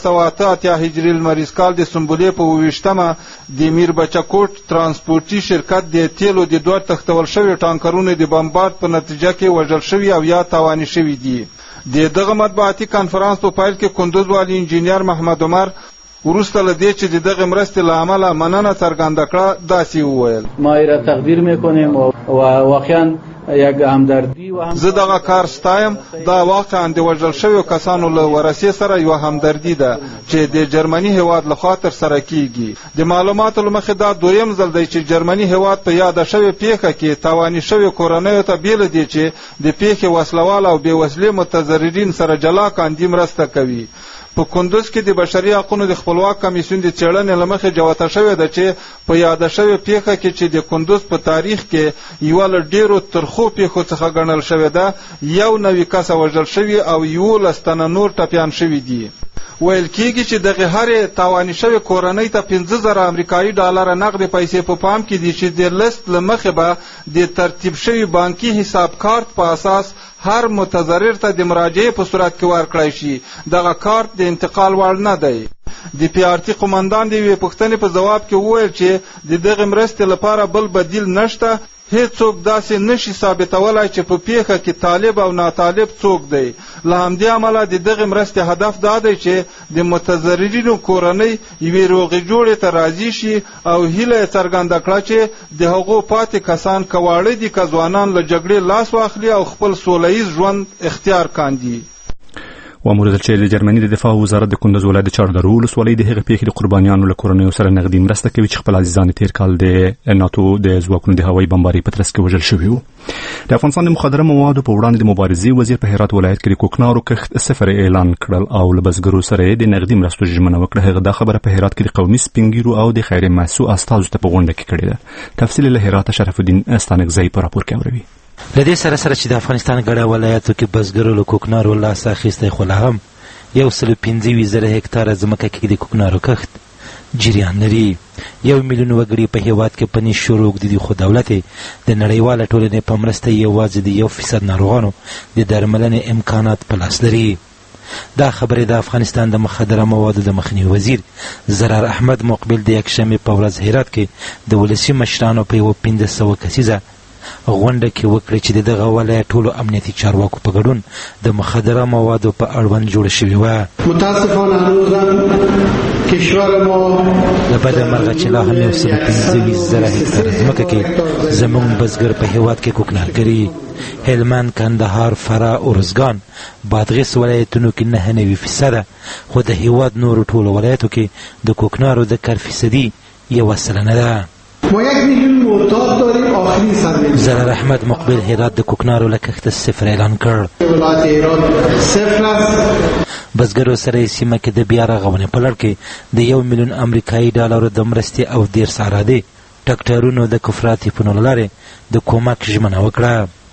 1488 هجري لمریز کال د سنبلې په 28مه د میر بچکوټ ترانسپورټي شرکت د تیلو د دوه تښتول شوي ټانکرونو د بمبارد په نتیجه کې وژل شوي او یا تاواني شوي دي. د دغه مطبوعاتي کانفرنس په پیل کې کندوز والی انجینیر محمد عمر وروسته له دې چې د دغه مرستې له امله مننه څرګنده کړه داسې وویل: ما را تقدیر میکنیم و واقعا یک همدردی و زه دغه کار ستایم. دا واقعا د وژل شویو کسانو له ورثې سره یوه همدردي ده چې د جرمني هیواد لخوا ترسره کیږي. د معلوماتو له مخې دا دویم ځل دی چې جرمني هیواد په یاده شوې پیښه کې تاواني شویو کورنیو ته بیله دی چې د پیښې وسلوال او بې وسلې متضررین سره جلا کاندي مرسته کوي. په کندوز کې د بشري حقوقو د خپلواک کمیسیون د څېړنې له مخې جوته شوې ده چې په یاده شوې پیښه کې چې د کندوز په تاریخ کې یوه له ډېرو ترخو پیښو څخه ګڼل شوې ده، 91 کسه وژل شوي او 11 تنه نور ټپیان شوي دي. ویل کېږي چې دغه هرې تاواني شوې کورنۍ ته 50,000 امریکایي ډالره نقد پیسې په پام کې دي چې د لیست له مخې به د ترتیب شوي بانکي حساب کارت په اساس هر متضرر ته د مراجعې په صورت کې ورکړی شي. دغه کارت د انتقال وړ نه دی. د پی آر ټي قومندان د یوې پوښتنې په ځواب کې وویل چې د دغه مرستې لپاره بل بدیل نشته. هیڅوک داسې نشي ثابتولای چې په پیښه کې طالب او ناطالب څوک دی. له همدې امله د دغه مرستې هدف دا دی چې د متضررینو کورنۍ یوې روغې جوړې ته راضي شي او هیله یې څرګنده کړه چې د هغو پاتې کسان که واړه دي که ځوانان له جګړې لاس واخلي او خپل سوله ییز ژوند اختیار کاندي. واموردل چې د جرمني د دفاع وزارت د کندوز ولایت د چاردرو ولسوالۍ د هغې پیښې د قربانیانو له کورنیو سره نغدي مرسته کوي چې خپل عزیزان تیر کال د ناتو د ځواکونو د هوایي بمبارۍ په ترڅ کې وژل شوي وو. د افغانستان د مخدره موادو په وړاندې د مبارزې وزیر په هرات ولایت کې د کوکنارو کښت صفر اعلان کړل او له بزګرو سره د نغدي مرستو ژمنه وکړه. هغه دا خبره په هرات کې د قومي سپینګیرو او د خیر محسو استازو ته په غونډه کې کړې ده. تفصیل له هرات شرف الدین استانکزی په راپور کې اوري. لدې سره چې د افغانستان ګڼه ولایتو کې بزګرو له کوکنارو لاس اخیستی، خو لا هم 115,000 هکتاره ځمکه کې د کوکنارو کښت جریان لري. 1 میلیون وګړي په هیواد کې په نیش شروع دي، خو دولت د نړیواله ټولنې په مرسته یوازې د 1% ناروغانو د درملنې امکانات په لاس لري. دا خبرې د افغانستان د مخدره موادو د مخنیوي وزیر زرار احمد مقبل د یکشنبې په ورځ هرات کې د ولسي مشرانو په یوه 1500 کسیزه غونډه کې وکړي چې دغه ولایت ټولو امنیتي چارواکو په ګډون د مخدره موادو په اړوند جوړه شوې وه. متاسفانه هنوز کشور ما له بده مرغه چې لا هم 115,000 هکتاره ځمکه کې زموږ بزګر په هیواد کې کوکنار کري. هلمند، کندهار، فراه، ارزګان، بادغیس ولایتونو کې 9.9%، خو د هیواد نورو ټولو ولایتو کې د کوکنارو د کار فیصدي 1% ده. ما 1 میلیون معتاد داریم. آخرین سرمایه زرار احمد مقبل هرات د کوکنارو له کښت صفر اعلان کړ. ولایت هرات صفر است. بزګرو سره سیمه کې د بیا رغونې په لړ کې د 1 میلیون امریکایي ډالرو د مرستې او 10 عرادې ټکټرونو د کفراتي فنو له لارې د کومک ژمنه وکړه.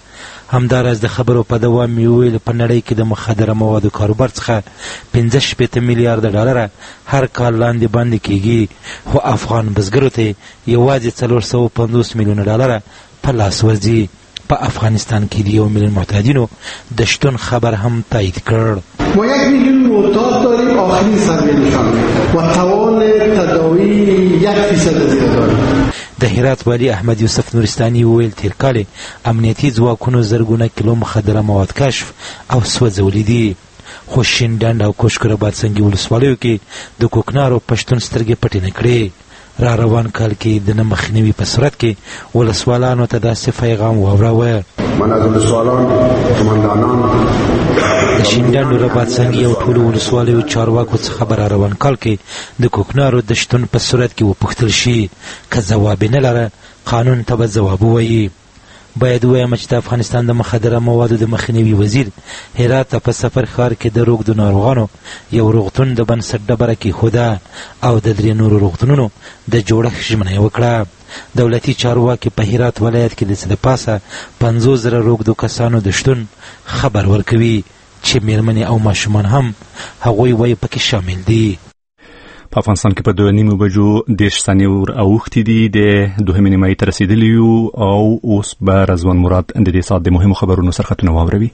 همداراز د خبرو په دوام یې وویل په نړۍ کې د مخدره موادو کاروبار څخه 65 میلیارد ډالره هر کال لاندې باندې کیږي، خو افغان بزګرو ته یوازې 450 میلیونه ډالره په لاس ورځي. په افغانستان کې د 1 میلیون معتادینو د شتون خبر هم تایید کړ. ما 1 میلیون معتاد داریم، آخرین سروی نشان میده و توان تداوی 1% زیر داریم. د هرات والی احمد یوسف نورستاني وویل تیر کال امنیتي ځواکونو زرګونه کیلو مخدره مواد کشف او سوځولي دي، خو شین ډنډ او کوشکره بادسنګي ولسوالیو کې د کوکنارو پښتون سترګې پټې نه کړې. را روان کال کې د نه مخنیوي په صورت کې ولسوالانو ته داسې پیغام واوراوه. من از ولسوالان قماندانان د شینډنډ او بادسنګي او ټولو ولسوالیو چارواکو څخه به را روان کال کې د کوکنارو د شتون په صورت کې وپوښتل شي، که ځواب نه لره قانون ته به ځواب ووایي. باید ووایم چې د افغانستان د مخدره موادو د مخنیوي وزیر هرات ته په سفر ښار کې د روږدو ناروغانو یو روغتون د بنسټ ډبره کېښوده او د 3 نورو روغتونونو د جوړښت ژمنه یې وکړه. دولتي چارواکي په هرات ولایت کې د څه د پاسه 50,000 روږدو کسانو د شتون خبر ورکوي چې میرمنې او ماشومان هم هغوی وایي پکې شامل دي. په افغانستان کې په 2:30 بجو 10 ثانیې ور اوښتې دي، د 2 نیمایي ته رسېدلي یو او اوس به رضوان مراد د دې ساعت د مهمو خبرونو سرخطونه واوروي.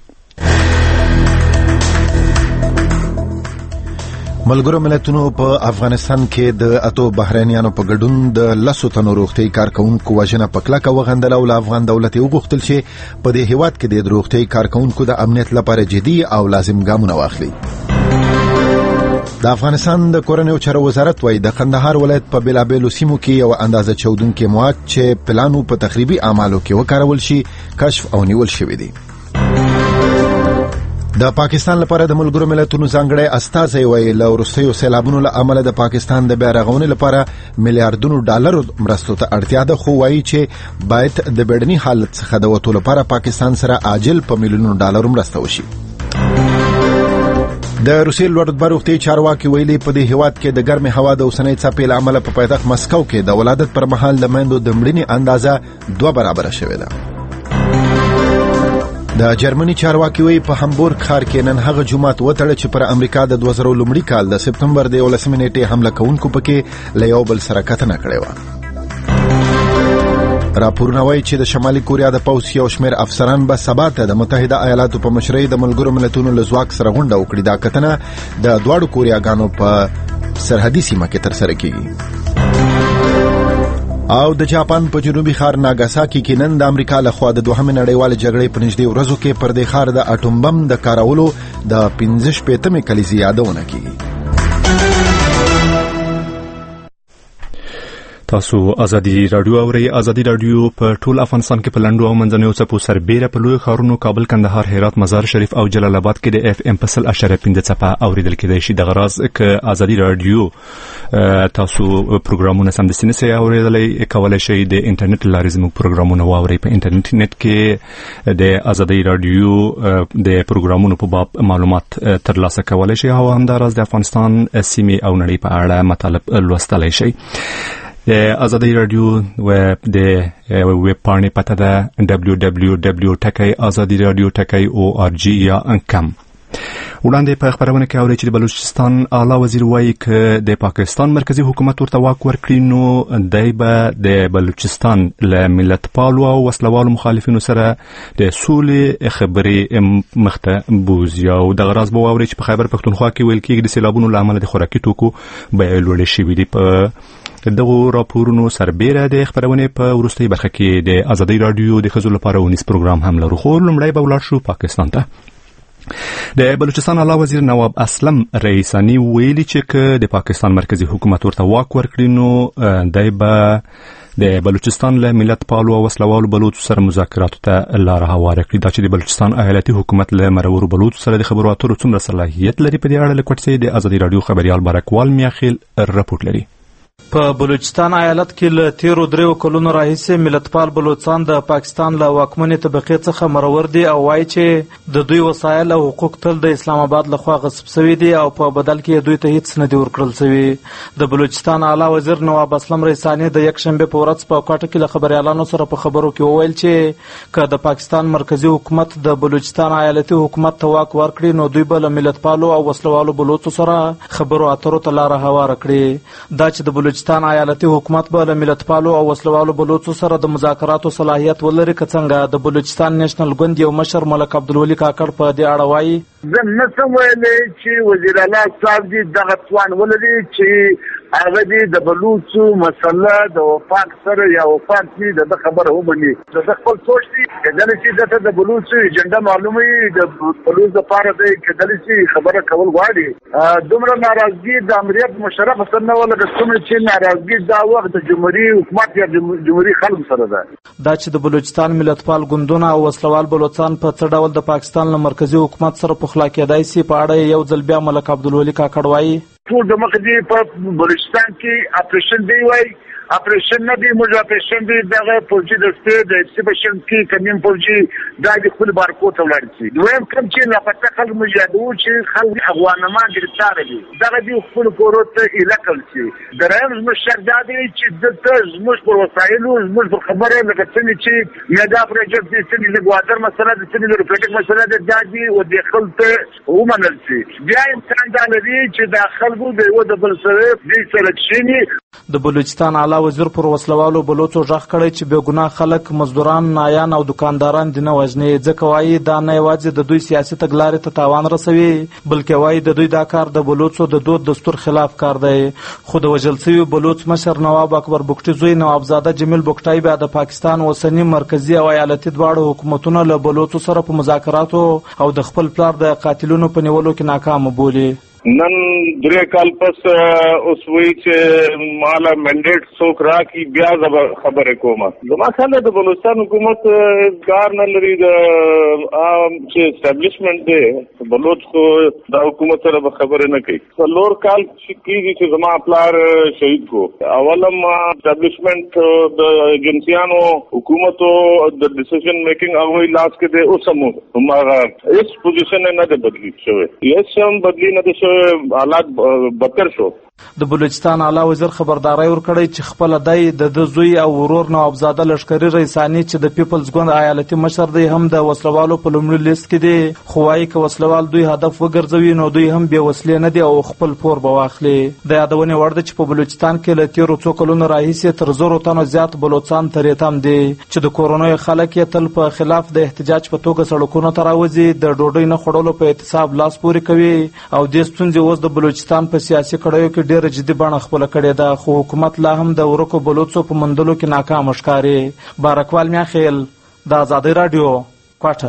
ملګرو ملتونو په افغانستان کې د اتو بهرانيانو په ګډون د 10 تنو روغتي کارکونکو وژنه په کلکه وغندله او افغان دولت یې وغوښتل چې په دې هیواد کې د روغتي کارکونکو د امنیت لپاره جدي او لازم ګامونه واخلي. د افغانستان د کورنیو چارو وزارت وايي د قندهار ولایت په بلابلو سیمو کې یو اندازه چودونکو مواد چې پلانو په تخریبي اعمالو کې وکارول شي کشف او نیول شوی دی. د پاکستان لپاره د ملګرو ملتونو ځانګړی استازی وايي له وروستیو سیلابونو له امله د پاکستان د بیا رغونې لپاره میلیارډونو ډالرو مرستو ته اړتیا ده، خو وايي چې باید د بیړني حالت څخه د وټو لپاره پاکستان سره عاجل په میلیونونو ډالرو مرسته وشي. د روسیې لوړ روغتي چارواکي ویلي په دې هیواد کې د ګرمې هوا د اوسنۍ څپې له امله په پایتخت مسکو کې د ولادت پر مهال د میندو د مړینې اندازه 2 برابره شوې ده. د جرمني چارواکي وی په همبورګ ښار کې نن هغه جمعات وتړل چې پر امریکا د 2000 لومړي کال د سپتمبر د 11 نیټې حمله کوونکو پکې له یو بل سره کتنه کړې و. راپورونه وایي چې د شمالي کوریا د پوځ یو شمېر افسران به سبا ته د متحده ایالاتو په مشرۍ د ملګرو ملتونو له ځواک سره غونډه وکړي. دا کتنه د دواړو کوریاګانو په سرحدي سیمه کې ترسره کیږي. او د جاپان په جنوبي ښار ناګاساکي کې نن د امریکا له خوا د دوهمې نړیوالې جګړې په نږدې ورځو کې پر دې ښار د اټوم بم د کارولو د 15 کلیزې یادونه کیږي. تاسو ازادي رادیو اورئ. ازادي رادیو په ټول افغانستان کې په لنډو او منځنیو څپو سربېره په لوی ښارونو کابل، کندهار، هرات، مزار شریف او جلال آباد کې د FM په 0.5 څپه اوریدل کېدای شي. د غراز ک ازادي رادیو تاسو پروګرامونه سمدستي نه اوریدلای کولای شئ د انټرنیټ لارې زموږ پروګرامونه واورئ. په انټرنیټ کې د ازادي رادیو د پروګرامونو په باب معلومات ترلاسه کولای شئ او همداراز د افغانستان سیمې او نړۍ په اړه مطالب لوستلای شئ. ازادي رادیو ویب د ویب پاڼې پته ده www.azadiradio.org یا انکم. وړاندې په خبرونه کې اوري چې د بلوچستان اعلی وزیر وایي ک د پاکستان مرکزی حکومت ورته واک ورکړي نو دای به د بلوچستان له ملت پالو او وسلوالو مخالفینو سره د سولې خبرې مخته بوزي. او د غراز بو اوري چې په خیبر پښتونخوا کې ویل کېږي د سیلابونو له امله د خوراکي توکو بیې لوړې شوې دي. په دغه راپورونو سربېره د خبرونه په وروستۍ برخه کې د ازادي رادیو د خزو لپاره ونیس پروګرام هم لرو. خو لومړی به ولاړ شو پاکستان ته. د بلوچستان اعلی وزیر نواب اسلم رئیسانی ویلي چې د پاکستان مرکزی حکومت ورته واک ورکړي نو دای به د بلوچستان له ملت پالو او وسلوالو بلوچ سره مذاکراتو ته لار هواره کړي. دا چې د بلوچستان ایالتي حکومت له مرورو بلوچ سره د خبرو اترو څومره صلاحیت لري په دې اړه لکوټسي د ازادي رادیو خبريال بارکوال میاخیل رپورټ لري. په بلوچستان ایالت کې له تیرو 3 کلونو راهیسې ملتپال بلوچستان د پاکستان له واکمنې طبقې څخه مرور دي او وایي چې د دوی وسایل او حقوق تل د اسلام آباد لخوا غصب شوي دي او په بدل کې دوی ته هیڅ نه دي ورکړل شوي. د بلوچستان اعلی وزیر نواب اسلم ریسانی د یکشنبه په ورځ په کوټه کې له خبريالانو سره په خبرو کې وویل چې که د پاکستان مرکزی حکومت د بلوچستان ایالتي حکومت ته واک ورکړي نو دوی به له ملتپالو او وسلوالو بلوچو سره خبرو اترو ته لاره هواره کړي. دا چې د بلوچستان ایالتي حکومت به له ملتپالو او وسلوالو بلوچو سره د مذاکراتو صلاحیت ولري که څنګه د بلوچستان نېشنل ګوند یو مشر ملک عبدالولي کاکړ په دې اړه وایي. زه نشم ویلی چې وزیر اعلی صاحب دې دغه توان ولري چې هغه دې د بلوچو مسله د وفاق سره یا وفاق دې د خبره ومني. د خپل سوچ دي کېدلی چې دته د بلوچو ایجنډا معلومه وي د بلوچ دپاره دی کېدلی چې خبره کول غواړي. دومره ناراضګي د امریت مشرف سره نه ولګه څومره چې ناراضګي دا وخت د جمهوري حکومت یا جمهوري خلکو سره ده. دا چې د بلوچستان ملتپال ګوندونه او وسلوال بلوچستان په څه ډول د پاکستان له مرکزی حکومت سره پخلا کېدای شي په اړه یو ځل بیا ملک عبدالولي کاکړ وایي. ټول د مخ دی په بلوچستان کې اپریشن دی وای اپریشن نه دی موږ اپریشن دی دغه پولیسي دسته د ایکسپیشن کې کمین پولیسي دا د خپل بارکو ته ولاړ شي. دویم کوم چې لاپته خلک موږ یادو چې خلک افغانما ګرفتار دي دغه دی خپل کورو ته الکل شي. دریم زموږ شرط دا دی چې دته زموږ پر وسایلو زموږ پر خبره لکه څنګه چې میدا پروجیکټ دي چې د ګوادر مسله دي چې د ریپورټینګ مسله دي دا دی او د خپل ومنل شي. بیا امکان دا لري چې د خلکو د یو د بل سره د سلیکشني. د بلوچستان اعلی وزیر پر وسلوالو بلوچو ژغ کړی چې بې ګناه خلک مزدوران نایان او دکانداران دي نه وژني ځکه وایي دا نه یوازې د دوی سیاسي تګلارې ته تاوان رسوي بلکې وایي د دوی دا کار د بلوچو د دود دستور خلاف کار دی. خو د وژل شوي بلوچ مشر نواب اکبر بوکټي زوی نوابزاده جمیل بوکټای بیا د پاکستان اوسني مرکزی او ایالتي دواړو حکومتونو له بلوچو سره په مذاکراتو او د خپل پلار د قاتلونو په نیولو کې ناکام بولي. نن 3 کال پس اوس وی چې مالا منډیټ څوک راکړي بیا خبرې کوم. زما خیال د بلوچستان حکومت کار نه لري د چې اسټابلیشمنت دی بلوچ خو د حکومت سره خبرې نه کوي. 4 کال کېږي چې زما پلار شهید کو. اولم اسټابلیشمنت د ایجنسیانو حکومتو د ډیسیژن میکینګ هغه لاس کې دی اوس هم هغه هیڅ پوزیشن نه ده بدلی شوی. هیڅ هم بدلی نه ده حالات بدتر شو. د بلوچستان اعلی وزیر خبرداري ورکړی چې خپل دای د زوی او ورور نوابزاده لشکري رئیسانی چې د پیپلز ګوند ایالتي مشر دی هم د وسلوالو په لومړي لیست کې دی خو وايي که وسلوال دوی هدف وګرځوي نو دوی هم بې وسلې نه دي او خپل پور به واخلي. د یادونې وړ ده چې په بلوچستان کې له تیرو څو کلونو راهیسې تر 100 تنو زیات بلوچستان تریتم دي چې د کورونو خلک یې تل په خلاف د احتجاج په توګه سړکونو ته راوځي د ډوډۍ نه خړولو په اعتصاب لاس پورې کوي او د ستونزې اوس د بلوچستان په سیاسي کړیو کې ډېر جدي بڼه خپل کړې ده خو حکومت لا هم د ورکو بلوچو په مندلو کې ناکام ښکاري. بارکوال میاخیل د آزادۍ رادیو کوټه.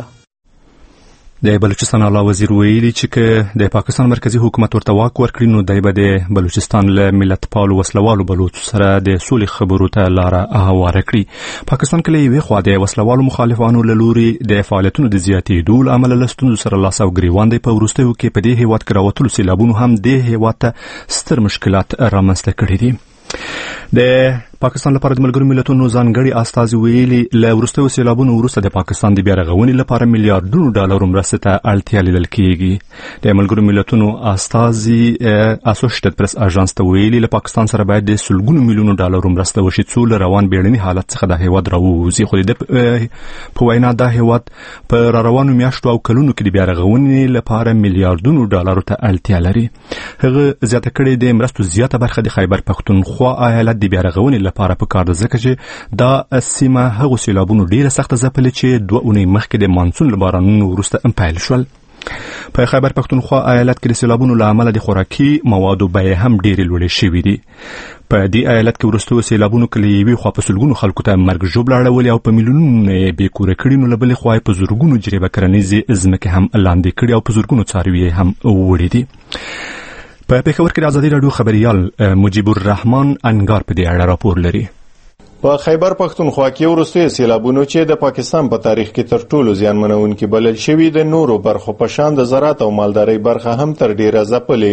د بلوچستان اعلی وزیر ویلي چې د پاکستان مرکزی حکومت ورته واک ورکړي نو دای به د بلوچستان له ملتپالو وسلوالو بلوچ سره د سولې خبرو ته لاره هواره کړي. پاکستان کې یوې خوا د وسلوالو مخالفانو له لوري د فعالیتونو د زیاتېدو له امله له ستونزو سره لاس او ګریوان دی. په وروستیو کې په دې هیواد کې راوتلو سیلابونو هم د هیواد ته ستر مشکلات رامنځته کړي دي. د پاکستان لپاره د ملګرو ملتونو ځانګړي استازي ویلي له وروستیو سیلابونو وروسته د پاکستان د بیا رغونې لپاره میلیارډونو ډالر مرستې ته اړتیا لیدل کیږي. د ملګرو ملتونو استازي اسوسییټډ پریس اژانس ته ویلي له پاکستان سره باید د سلګونو میلیونو ډالر مرسته وشي څو له روان بیړني حالت څخه د هیواد راووځي. خو د په وینا د هیواد په روانو میاشتو او کلونو کې د بیا رغونې لپاره میلیارډونو ډالر ته اړتیا لري. هغه زیاته کړې د مرستو زیاته برخه د خیبر پښتونخوا ایالت د بیا رغونې لپاره په کار ده ځکه چې دا سیمه هغو سیلابونو ډیره سخته ځپلې چې 2 اونۍ مخکې د مانسون له بارانونو وروسته پیل شول. په خیبر پښتونخوا ایالت کې د سیلابونو له امله د خوراکي موادو بیې هم ډېرې لوړې شوې دي. په دې ایالت کې وروستیو سیلابونو کې له یوې خوا په سلګونو خلکو ته مرګ ژوبله اړولې او په میلیونونو یې بې کوره کړي نو له بلې خوا یې په زرګونو جریبه کرنیزې ځمکې هم لاندې کړي او په زرګونو څاروي هم وړي دي. په پېښور کې د ازادي راډیو خبريال مجيب الرحمن انګار په دې اړه راپور لري. په خیبر پښتونخوا کې وروستي سیلابونو چې د پاکستان په تاریخ کې تر ټولو زیانمنونکي بلل شوي د نورو برخو په شان د زراعت او مالدارۍ برخه هم تر ډیره ځپلې.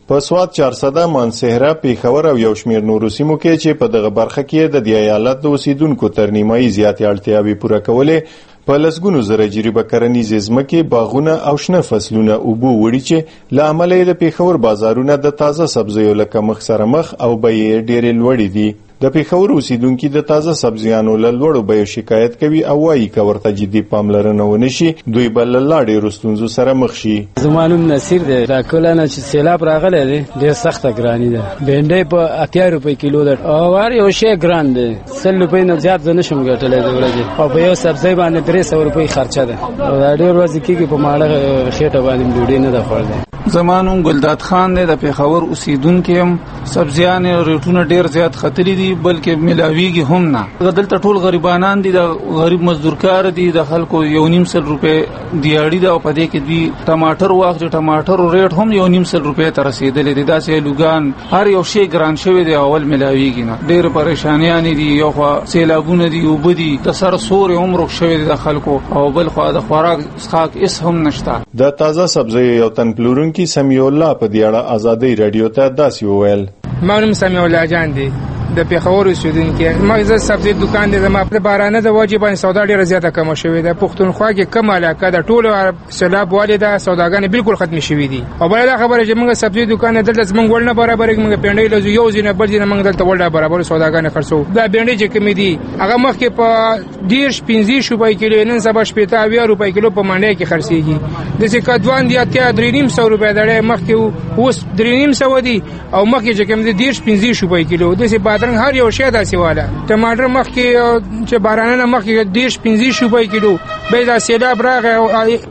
په سواد 400 مانسهره پیښور او یو شمېر نورو سیمو کې چې په دغه برخه کې د دې ایالت د اوسیدونکو تر نیمایي زیاتې اړتیاوې پوره کولې په لسګونو زره جریبه کرنیزې ځمکې باغونه او شنه فصلونه اوبو وړي چې له امله یې د پیښور بازارونه د تازه سبزیو له کمښت سره مخ او بیې ډېرې لوړې دي. د پیښور اوسیدونکو د تازه سبزیانو له لوړو بیو شکایت کوي او وایي که ورته جدي پاملرنه ونه شي دوی به له لا ډېرو ستونزو سره مخ شي. زما نوم نصیر دی. دا کله نه چې سیلاب راغلی دی ډېر سخته ګراني ده. بینډۍ په 80 روپۍ کیلو ده او هر یو شی ګران دی. 100 روپۍ نه زیات زه نشم ګټلی د ورځې او په یو سبزۍ باندې 300 روپۍ خرچه ده او دا ډېر ورځې کېږي په ماړه خېټه باندې ډوډۍ نه ده خوړلی. زما نوم ګلداد خان دی. د پیښور اوسیدونکی یم. سبزیانې ریټونه ډېر زیات ختلي دي بلکې ملاویږي هم نه. دلته ټول غریبانان دي. د غریب مزدورکار دي. د خلکو 1.5 روپۍ دیاړي ده او په دې کې دوی ټماټر واخلي. ټماټر ریټ هم 1.5 روپۍ ته رسیدلی دی. داسې لوګان هر یو شی ګران شوی دی اول ملاویږي نه. ډېر پریشانیان دي. یو خوا سیلابونه دي اوبه دي د سر سور هم روغ شوی دی د خلکو او بل خوا د خوراک څښاک هیڅ هم نشته. د تازه سبزیو یو تن پلورونکی سمیع الله په دې اړه ازادي رادیو ته داسې وویل. ما نوم سمیع الله جان دی. د پیښور اوسیدونکی ما زه سبزی دکان دی. زما په بارانه د وجې باندې سودا ډیره زیاته کم شوې ده. پښتونخوا کې کم علاقه د ټولو سیلاب والده سوداګانې بالکل ختم شوې دي او بل دا خبره چې موږ سبزی دکان دلته زمونږ ول نه برابر موږ پنډې لزو یو ځینې بل ځینې موږ دلته ول برابر سوداګانې خرڅو. دا پنډې چې کمی دي هغه مخکې په 15 روپۍ کیلو نن سبا 80 روپۍ کیلو په منډي کې خرڅيږي. د څه کډوان دی اتیا 3.5 روپۍ دړې مخکې اوس 3.5 دي او مخکې چې کم دي 15 روپۍ کیلو. د څه بادرنګ هر یو شی داسې والا. ټماټر مخکې چې بارانه مخکې 15 روپۍ کیلو به دا سیلاب راغی او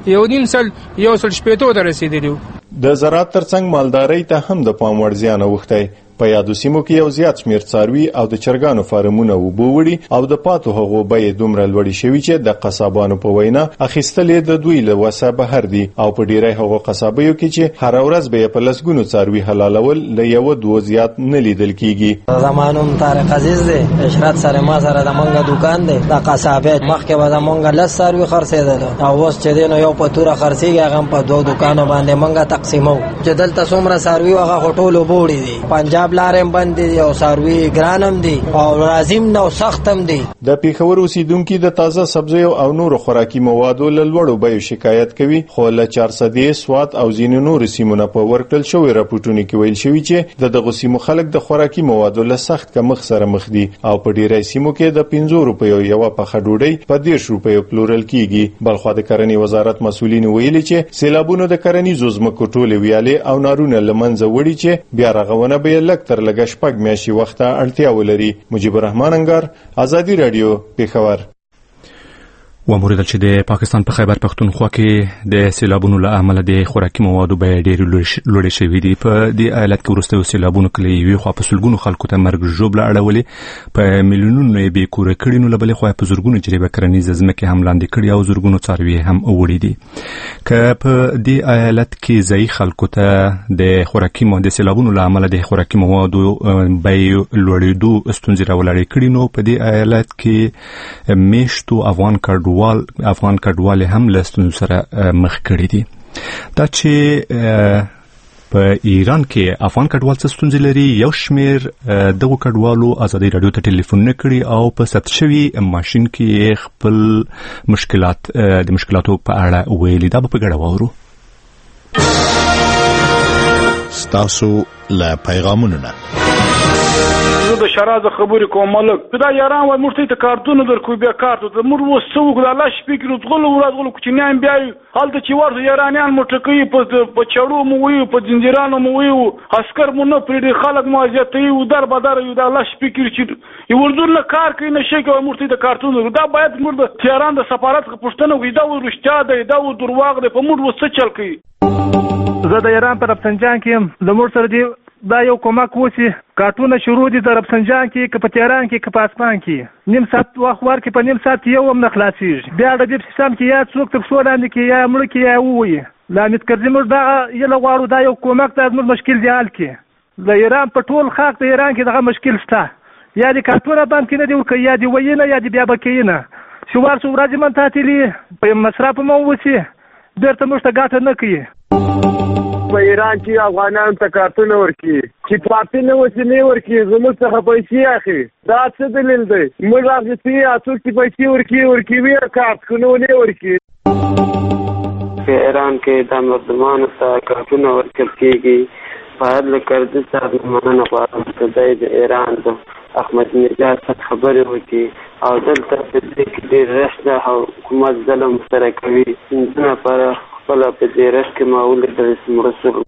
1.5 ته رسیدلی. د زراعت ترڅنګ مالدارۍ ته هم د پام وړ زیان اوښتی. په یادو سیمو کې یو زیات شمیر څاروي او د چرګانو فارمونه اوبو وړي او د پاتو هغو بیې دومره لوړې شوي چې د قصابانو په وینا اخیستلې د دوی له وسه بهر دي او په ډیری هغو قصابیو کې چې هر ورځ به په لسګونو څاروي حلالول له یو دوه زیات نه لیدل کیږي. زمانوم طارق عزیز دی. اشرت سره ما سره د منګه دکان دی. د قصابې مخکې به د منګه لس څاروي خرڅېدل او اوس چې دینو یو په توره خرڅېږي هغه په دوه دکانو باندې منګه تقسیمو. چې دلته څومره څاروي هغه ټول وبوړي دي. پنجاب لارم بند دي او ساروي ګرانم دي او لازم نو سختم دي. د پیښور اوسیدونکو د تازه سبزیو او نور خوراکي موادو له لوړو بیو شکایت کوي خو له 400 سواد او ځینو نور سیمونو په ورکل شوی راپورټونه کې ویل شوی چې د دغه سیمو خلک د خوراکي موادو له سخت کمښت سره مخ دي او په ډیری سیمو کې د 15 روپیو یو په خډوډۍ په 10 روپیو پلورل کیږي. بلخو د کرنې وزارت مسؤلین ویلي چې سیلابونو د کرنیزو ځمکو ټولې ویالې او نارونه لمنځه وړي چې بیا رغونه به لک تر لګ شپږ میاشتې وخت اړتیا ولري. مجيب الرحمن انګار، ازادي رادیو، پیښور. وموریدل چې د پاکستان په خیبر پختونخوا کې د سیلابونو له امله د خوراکي موادو بیې ډېرې لوړې شوې دي. په دې ایالت کې وروستیو سیلابونو کې یوې خوا په سلګونو خلکو ته مرګ ژوبله اړولې، په میلیونونو یې بې کوره کړي، نو له بلې خوا په زرګونو جریبه کرنیزه ځمکې هم لاندې کړي او زرګونو څاروي هم وړي دي. که په دې ایالت کې ځایي خلکو ته د خوراکي موادو د سیلابونو له امله د خوراکي موادو بیې لوړېدو ستونزې راولاړې کړي، نو په دې ایالت کې میشتو افغان کډوال هم له ستونزو سره مخ کړي دي. دا چې په ایران کې افغان کډوال څه ستونزې لري، یو شمیر دغو کډوالو ازادي رادیو ته ټلیفونونه کړي او په ثبت شوي ماشین کې خپل د مشکلاتو په اړه ویلي. دا به په ګډه واورو. ستاسو له پیغامونو نه د شرازه خبرې کوم ملک دا یاران و مرته ته کارتونه درکو بیا کارت د مر وسو د الله شپې غلو ورغلو کوچنیان بیا حالت چې ورته یارانیان مټکې په چړو مو وي په زنجیرانو مو وي عسكر مو نه پرې خلک مواجهتي و در بدر یو د الله شپې چې یو ورزول کار کوي نشي کوي مرته ته کارتونه دا باید مر د تهران د سفارت پښتنه وي دا ورشتیا دی دا درواغ دی په مر وسه چل کوي. زه د ایران پر افغانستان کې د مر سره دی دا یو کومک وسی کارتونه شروع دي د افغانستان کې که په تهران کې که په اسمان کې نیم ساعت وخت ورکې په نیم ساعت یو هم نه خلاصېږي. بیا د دې سیستم کې یا څوک تر څو لاندې کې یا مړ کې یا ووایي لا امید کرځي موږ دغه یله غواړو دا یو کومک دا زموږ مشکل دی حل کې د ایران په ټول خاک د ایران کې دغه مشکل شته یا د کارتونه بند کې نه دی ورکوي یا د ویینه یا د بیا بکینه شوار څو ورځې من تعطیلي په مصرف مو وسی بیرته موږ ته ګټه نه کوي. په ایران کې افغانانو ته کارتونه ورکړي چې پاتې وسیلې ورکړي زموږ څخه پیسې اخلي دا څه دلیل دی موږ اخیستي څوک چې پیسې ورکوي کارت کو نه ورکوي په ایران کې د مردمانو ته کارتونه ورکړل کېږي باید له کرزي صاحب نه مننه غواړم چې دی د ایران د احمد نژاد څخه خبرې وکړي او دلته په دې کې ډېر رش ده حکومت ظلم سره کوي نجونه پر خپله په دې رش کې ما ولیدل اسم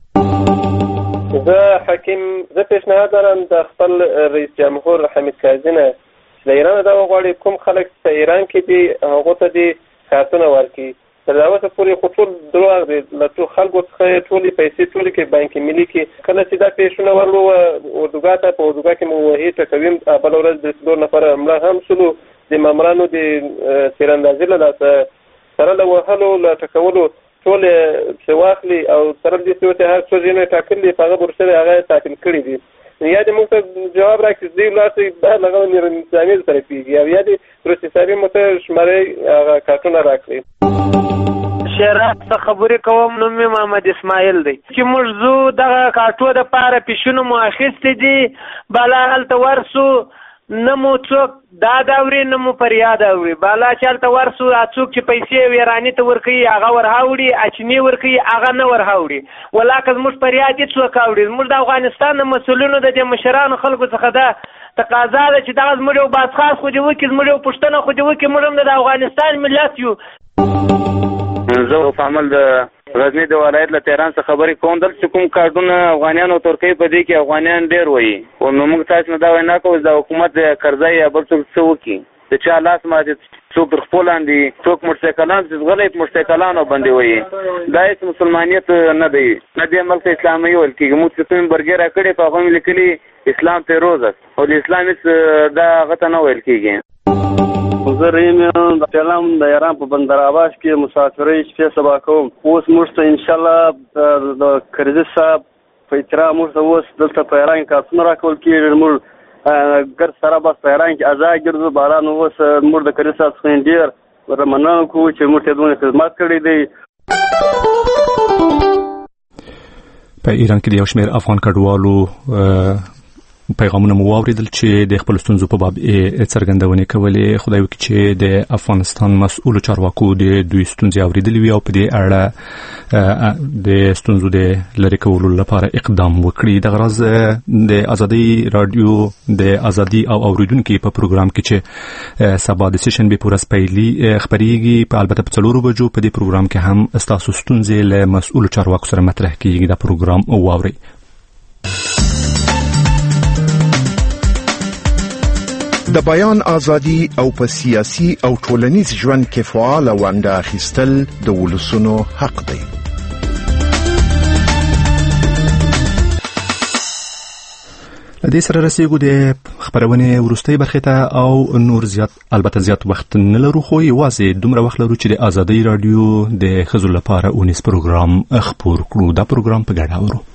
رسول زه حکیم زه پیشنهاد لرم د خپل رئیس جمهور حمید کرزي نه چې د ایران دا وغواړي کوم خلک په ایران کې دي هغو ته دې کارتونه ورکړي تر اوسه پورې خو ټول دروغ دی له ټول خلکو څخه ټولې پیسې ټولې کې بانک ملي کې کله چې دا پیشونه ورلو اردوګا ته په اردوګا کې مو وحید ټکویم بله ورځ د 4 نفره مړه هم شولو د مامورانو د تیراندازي له لاسه سره له وهلو له ټکولو ټول چې واخلي او سره دې څه هر څه یې ټاکلي په هغه برسره هغه تعطیل کړي دي یا دې موږ ته جواب راکړي چې دوی لاسې بعد هغه نظامي سره پیږي او یا دې روسي صاحبي مو ته شمارې هغه کارتونه راکړي شهرت څخه خبرې کوم نوم مې محمد اسماعیل دی چې موږ زو دغه کارتو د پاره پیشونه مو اخیستې دي بالا هلته ورسو نه مو څوک دا اوري نه مو فریاد اوري بالا چې هلته ورسو څوک چې پیسې ویراني ته ورکوي هغه ورهاوړي اچني ورکوي هغه نه ورهاوړي ولاکه زموږ فریاد یې څوک اوري زموږ د افغانستان د مسؤلینو د دې مشرانو خلکو څخه ده تقاضا ده چې دغه زموږ یو باسخاص خو دې وکړي زموږ یو پوښتنه خو دې وکړي موږ هم د افغانستان ملت یو زه په عمل د غزني د ولایت له تهران څخه خبرې کوم دلته کوم کارتونه افغانیان او ترکیې په دې کې افغانیان ډېر وایي خو نو موږ تاسو نه دا وینا کوو د حکومت کرزی یا بل څوک څه وکړي د چا لاس ماتې څوک تر خپل لاندې څوک موټرسایکلان چې غلط موټرسایکلانو باندې وایي دا هېڅ مسلمانیت نه دی نه دی ملک اسلامي ویل کېږي موږ چې کوم برګې راکړې په هغه مې لیکلي اسلام فیروز او د اسلام هېڅ دا هغه ته نه ویل کېږي زه رحیم یم د پیغام د ایران په بندر عباس کې مسافرۍ شپې سبا کوم اوس موږ ته انشاءالله د کرزي صاحب په احترام موږ ته اوس دلته په ایران کې کارتونه راکول کېږي موږ ګرد سره بس په ایران کې ازاد ګرځو باران اوس موږ د کرزي صاحب څخه ډېر مننه کوو چې موږ ته دونه خدمت کړی دی په ایران کې د یو شمېر افغان کډوالو پیغامونه مو واوریدل چې د خپل ستونزو په باب څرګندونې کولې خدای وکړي چې د افغانستان مسؤلو چارواکو د دوی ستونزې اوریدلې وي او په دې اړه د ستونزو د لرې کولو لپاره اقدام وکړي د غرض د ازادي رادیو د ازادي او اوریدونکو په پروګرام کې چې سبا د سیشن به پورس پیلي خبريږي په البته په 4 بجو په دې پروګرام کې هم استاسو ستونزې له مسؤلو چارواکو سره مطرح کیږي دا پروګرام واوري د بیان ازادي او په سیاسي او ټولنیز ژوند کې فعال ونډه اخیستل د ولسونو حق دی. لدې سره رسیدو د خبرونه ورستۍ برخه ته او نور زیات وخت نه لرو خو یوازې دومره وخت لرو چې د ازادي رادیو د خزو لپاره اونیس پروګرام خبر کړو دا پروګرام په ګډه اورو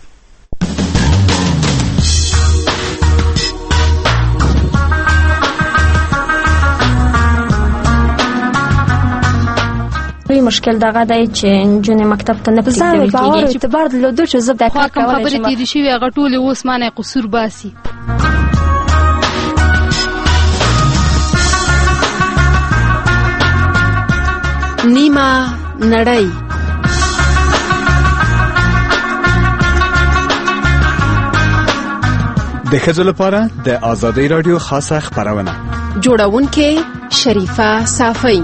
مشکل دغه دی چې جون مکتب ته نه پریږدي کېږي چې اعتبار درلودو چې زه د کار کولای شم خبرې تیری شي هغه ټول اوس مانه قصور باسي نیمه نړۍ د ښځو لپاره د ازادي رادیو خاصه خبرونه جوړونکې شریفه صافی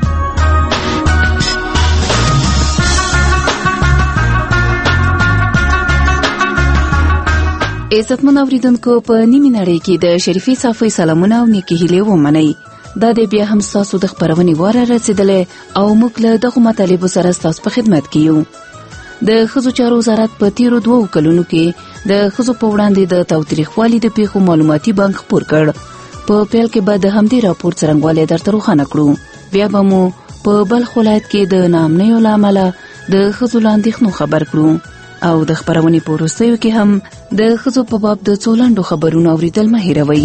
عزتمن اوریدونکو په نیمه نړۍ کې د شریفي صافي سلامونه او نیکی هیله ومنئ دا د بیا هم تاسو د خبرونې واره رسیدلې او موږ له دغه مطالبه سره تاسو په خدمت کې یو د خزو چارو وزارت په تیرو 2 کلونو کې د خزو په وړاندې د تاوتریخوالي د پیښو معلوماتي بانک خپور کړ په پیل کې بعد همدې راپور څرنګواله درته روښانه کړو بیا به مو په بلخ ولایت کې د نامنیو لامل د خزو لاندې خبر کړو او د خبرونې په وروستیو کې هم د خزو په باب د څولندو خبرونو اوریدل مه هیروئ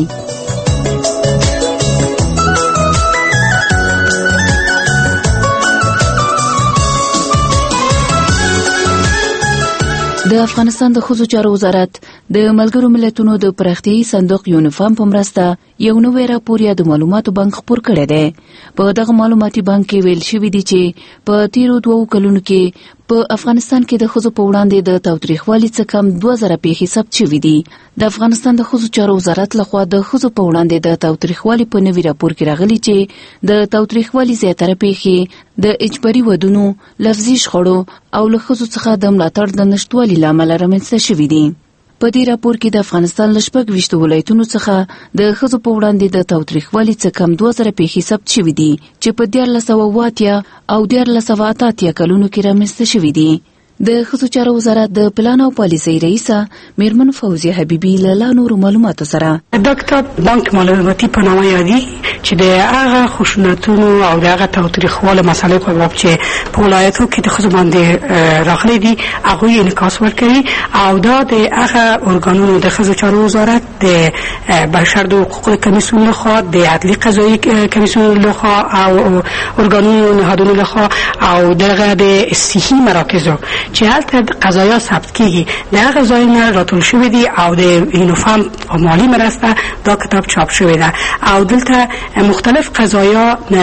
د افغانستان د ښځو چارو وزارت د ملګرو ملتونو د پراختیايي صندوق یونیفام په مرسته یو نوی راپور یا د معلوماتو بانک خپور کړی دی. په دغه معلوماتي بانک کې ویل شوي دي چې په تیرو 2 کلونو کې په افغانستان کې د ښځو په وړاندې د تاوتریخوالي څخه کم 2000 پیښې ثبت شوي دي. د افغانستان د ښځو چارو وزارت لخوا د ښځو په وړاندې د تاوتریخوالي په نوي راپور کې راغلي چې د تاوتریخوالي زیاتره پیښې د اجباري ودونو، لفظي شخړو او له ښځو څخه د ملاتړ د نشټوالي له امله رامنځته شوي دي. په دې راپور کې د افغانستان له 26 ولایتونو څخه د ښځو په وړاندې د تاوتریخوالي څخه کم 2000 پیښې ثبت شوي دي چې په 1480 او 1488 کلونو کې رامنځته شوي دي. د ښځو چارو وزارت د پلان او پالیسۍ رئیسه میرمن فوزیه حبیبي له نورو معلوماتو سره دا کتاب بانک معلوماتي په نامه یادي چې د هغه خشونتونو او د هغه تاوتریخوالي مسالې په باب چې په ولایتو کې د ښځو باندې راغلي دي هغوی انعکاس ورکوي او دا د هغه ارګانونو د ښځو چارو وزارت د بشر د حقوقو کمیسیون لخوا د عدلي قضایي کمیسیون لخوا او ارګانونو نهادونو لخوا او دغه د صحي مراکزو چې هلته قضایا ثبت کیږي د هغه ځایونه راټول شوي دي او د یونیفام په مالي مرسته دا کتاب چاپ شوی ده او دلته مختلف قضایا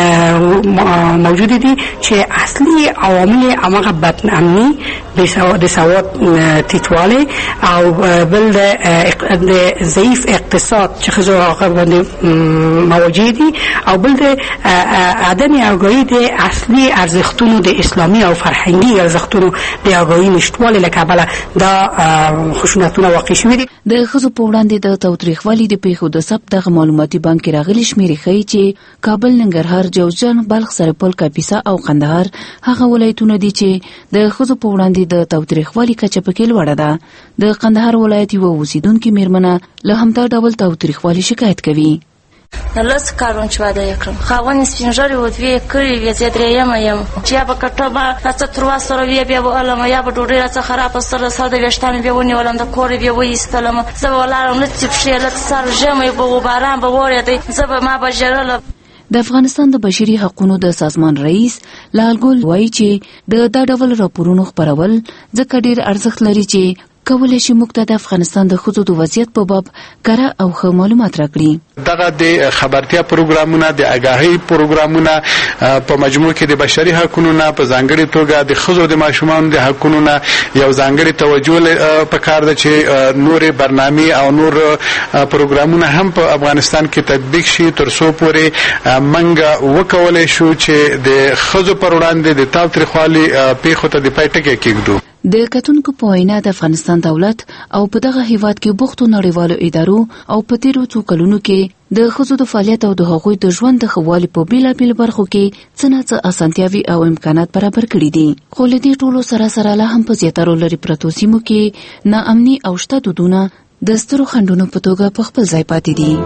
موجود دي چې اصلي عوامل هغه بدامني د سواد ټیټوالی او بل د ضعیف اقتصاد چې ښځو هغه باندې مواجه دي او بل د عدم آگاهي د اصلي ارزښتونو د اسلامي او فرهنګي ارزښتونو د آگاهي نشټوالي له کبله دا خشونتونه واقع شوي دي. د ښځو په وړاندې د تاوتریخوالي د پیښو د ثبت دغه معلوماتي بانک کې راغلي شمیرې ښیي چې کابل، ننګرهار، جوزجان، بلخ، سرپل، کاپیسا او قندهار هغه ولایتونه دي چې د ښځو په وړاندې د تاوتریخوالي کچه پکې لوړه ده. د قندهار ولایت یوه اوسیدونکې میرمنه له همدا ډول تاوتریخوالي شکایت کوي. لس کارون چې واده یې کړم خاوند سپین ږیري و دوی کړي وې زه درېیمه یم چې یا به کټه به راڅه تروا سره وي بیا به علم یا به ډوډۍ راڅه خرابه سره ساده ویښتان بیا ونیولم د کور بیا وایستلم زه به ولاړم لڅې پښې لڅ سر ژمی به باران به وورېدی زه به ما به ژړله. د افغانستان د بشري حقوقو د سازمان رئیس لالګل وایي چې د دا ډول راپورونو خپرول ځکه ډېر ارزښت لري چې کولای شي موږ ته د افغانستان د ښځو د وضعیت په باب کره او ښه معلومات راکړي. دغه د خبرتیا پروګرامونه د آگاهی پروګرامونه په مجموع کې د بشري حقوقو نه په ځانګړي توګه د ښځو د ماشومانو د حقوقو نه یو ځانګړي توجه پکار ده چې نور برنامه او نور پروګرامونه هم په افغانستان کې تطبیق شي ترڅو پورې منګه وکولای شو چې د ښځو پر وړاندې د تاوتریخوالي پیښو ته د پټکې کېږدو. د کتونکو په وینا د افغانستان دولت او په دغه هیواد کې بوختو نړیوالو ادارو او په تیرو 2 کلونو کې د ښځو د فعالیت او د هغوی د ژوند د ښه والي په بیلابیل برخو کې څه نه څه اسانتیاوي او امکانات برابر کړي دي. خو له دې ټولو سره سره لا هم په زیاترو لرې پرتو سیمو کې ناامني او شته دودونه د سترو خنډونو په توګه په خپل ځای پاتې دي.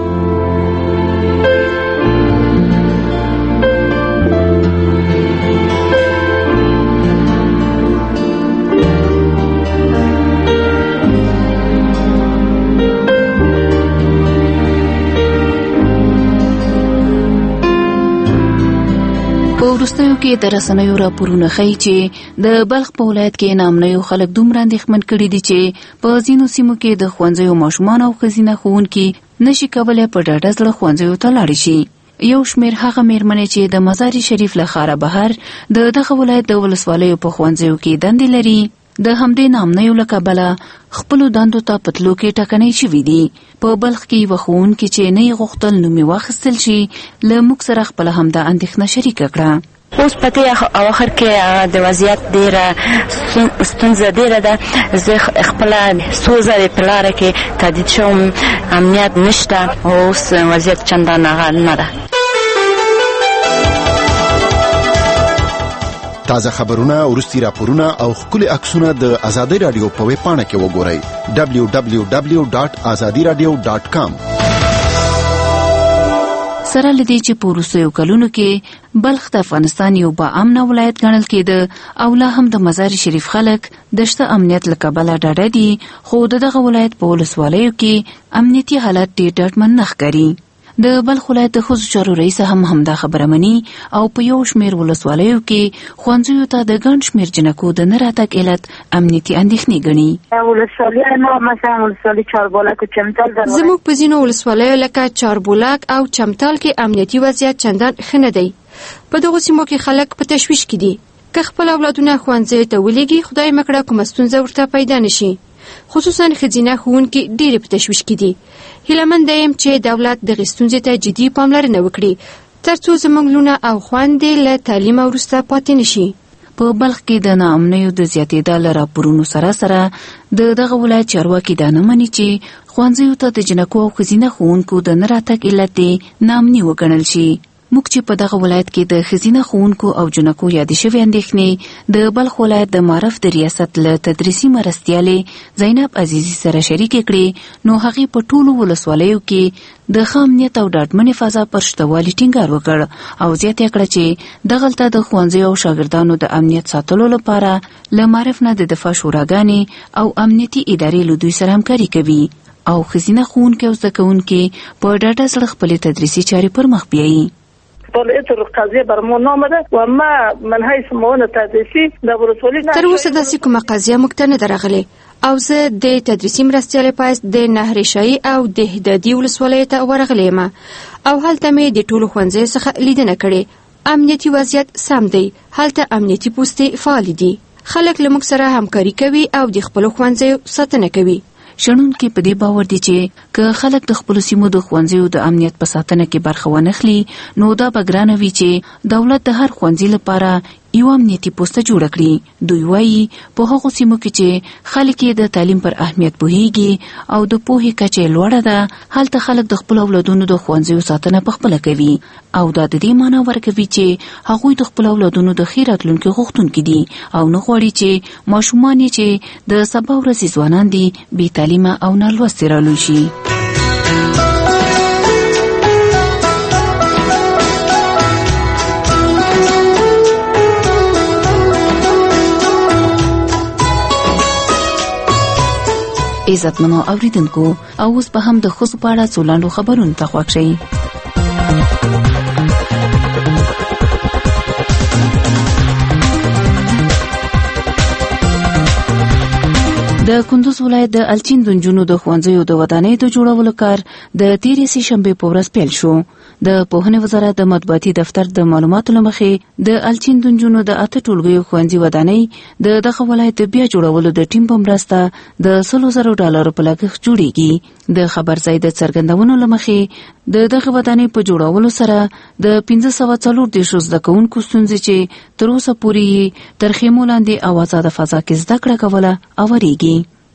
په وروستیو کې د رسنیو راپورونه ښیي چې د بلخ په ولایت کې ناامنیو خلک دومره اندېښمن کړي دي چې په ځینو سیمو کې د ښوونځیو ماشومان او ښځینه ښوونکي نشي کولی په ډاډه زړه ښوونځیو ته لاړې شي. یو شمېر هغه میرمنې چې د مزار شریف له ښاره بهر د دغه ولایت د ولسوالیو په ښوونځیو کې دندې لري د همدې ناامنیو له کبله خپلو دندو ته په تلو کې ټکنۍ شوي دي. په بلخ کې یوه ښوونکې چې نه یې غوښتل نوم یې واخیستل شي له موږ سره خپله همدا اندېښنه شریکه کړه. اوس په دې اواخر کې د وضعیت ډېره ستونزه ډېره ده. زه خپله څو ځلې په لاره کې تهدید شوم امنیت نشته اوس وضعیت چندان هغه نه ده. تازه خبرونه وروستي راپورونه او ښکلي عکسونه د آزادۍ رادیو په ویب پاڼه کې وګورئ www.azadiradio.com. سره لدې چې په وروستیو کلونو کې بلخ د افغانستان یو با امنه ولایت ګڼل کېده او لا هم د مزار شریف خلک د شته امنیت له کبله ډاډه دي خو دغه ولایت په ولسوالیو کې امنیتي حالت ډېر ډاډمن نه ښکاري. د بلخ ولایت د ښځو چارو رئیس هم همدا خبره مني او په یو شمېر ولسوالیو کې ښوونځیو ته د ګڼ شمېر جنکو د نه راتګ علت امنیتي اندېښنې ګڼي. ولسوالیانو مثلا ولسوالي چاربولک او چمتال زموږ په ځینو ولسوالیو لکه چاربولک او چمتال کې امنیتي وضعیت چندان ښه نه دی. په دغو سیمو کې خلک په تشویش کې دي. که خپل اولادونه ښوونځیو ته ولېږي خدای مکړه کومه ستونزه ورته پیدا نشي. خصوصا ښځینه ښوونکي ډېرې په تشویش کې دي. هیله یم چې دولت دغې ستونزې ته جدي پاملرنه وکړي ترڅو زموږ لونه او خویندې له تعلیم وروسته پاتې نشي. په بلخ کې د ناامنیو د زیاتېدا له راپورونو سره د دغه ولایت چارواکي دا نه مني چې ښوونځیو ته د جنکو او ښځینه ښوونکو د نه راتګ علت یې ناامني وګڼل شي. موږ چې په دغه ولایت کې د ښځینه ښوونکو او جنکو یادې شوې اندېښنې د بلخ ولایت د معرف د ریاست له تدریسي مرستیالې زینب عزیزي سره شریکې کړې نو هغې په ټولو ولسوالیو کې د ښه امنیت او ډاډمنې فضا پر شتوالي ټینګار وکړ او زیاته کړه چې دغلته د ښوونځیو او شاګردانو د امنیت ساتلو لپاره له معرف نه د دفاع شوراګانې او امنیتي ادارې له دوی سره همکاري کوي او ښځینه ښوونکي او زده کوونکي په ډاډه زړه خپلې تدریسي چارې پر مخ بیایي. طلعت القضيه برمون نامده و ما من حيث مونه تدریسي د ولسوالۍ تر اوسه داسې کومه قضیه موږ ته نه درغلې او زه د تدریسي مرستیالې پایس د نهرشاهي او د هدادي ولسوالیو ته ورغلې یم او هلته مې د ټولو ښوونځیو څخه لیدنه کړې. امنیتي وضعیت سم دی. هلته امنیتي پوستې فعال دي. خلک له موږ سره همکاري کوي او د خپلو ښوونځیو ساتنه کوي. شنونکي په دې باور دي چې که خلک د خپلو سیمو د ښوونځیو د امنیت په ساتنه کې برخه ونخلي نو دا به ګرانه وي چې دولت د هر ښوونځي لپاره یو امنیتي پوسته جوړه کړي. دوی وایي په هغو سیمو کې چې خلک یې د تعلیم پر اهمیت پوهیږي او د پوهې کچه لوړه ده هلته خلک د خپلو اولادونو د ښوونځیو ساتنه پخپله کوي او دا د دې معنی ورکوي چې هغوی د خپلو اولادونو د ښې راتلونکي غوښتونکي دي او نه غواړي چې ماشومان یې چې د سبا ورځې ځوانان دي بې تعلیمه او نالوستي رالوی شي. عزتمنو اوریدونکو او اوس به هم د ښځو په اړه څو لنډو خبرونو ته غوږ شئ. د کندوز ولایت د الچین د نجونو د ښوونځیو د ودانۍ د جوړولو کار د تېرې سهشنبې په ورځ پیل شو. د پوهنې وزارت د مطبوعاتي دفتر د معلوماتو له مخې د الچین د نجونو د 8 ټولګیو ښوونځي ودانۍ د دغه ولایت د بیا جوړولو د ټیم په مرسته د $100,000 په لګښت جوړیږي. د خبر ځای د څرګندونو له مخې د دغه ودانۍ په جوړولو سره د 1540 زده کوونکو ستونزې چې تر اوسه پورې تر خیمو لاندې او آزاده فضا کې زده کړه کوله اوریږي.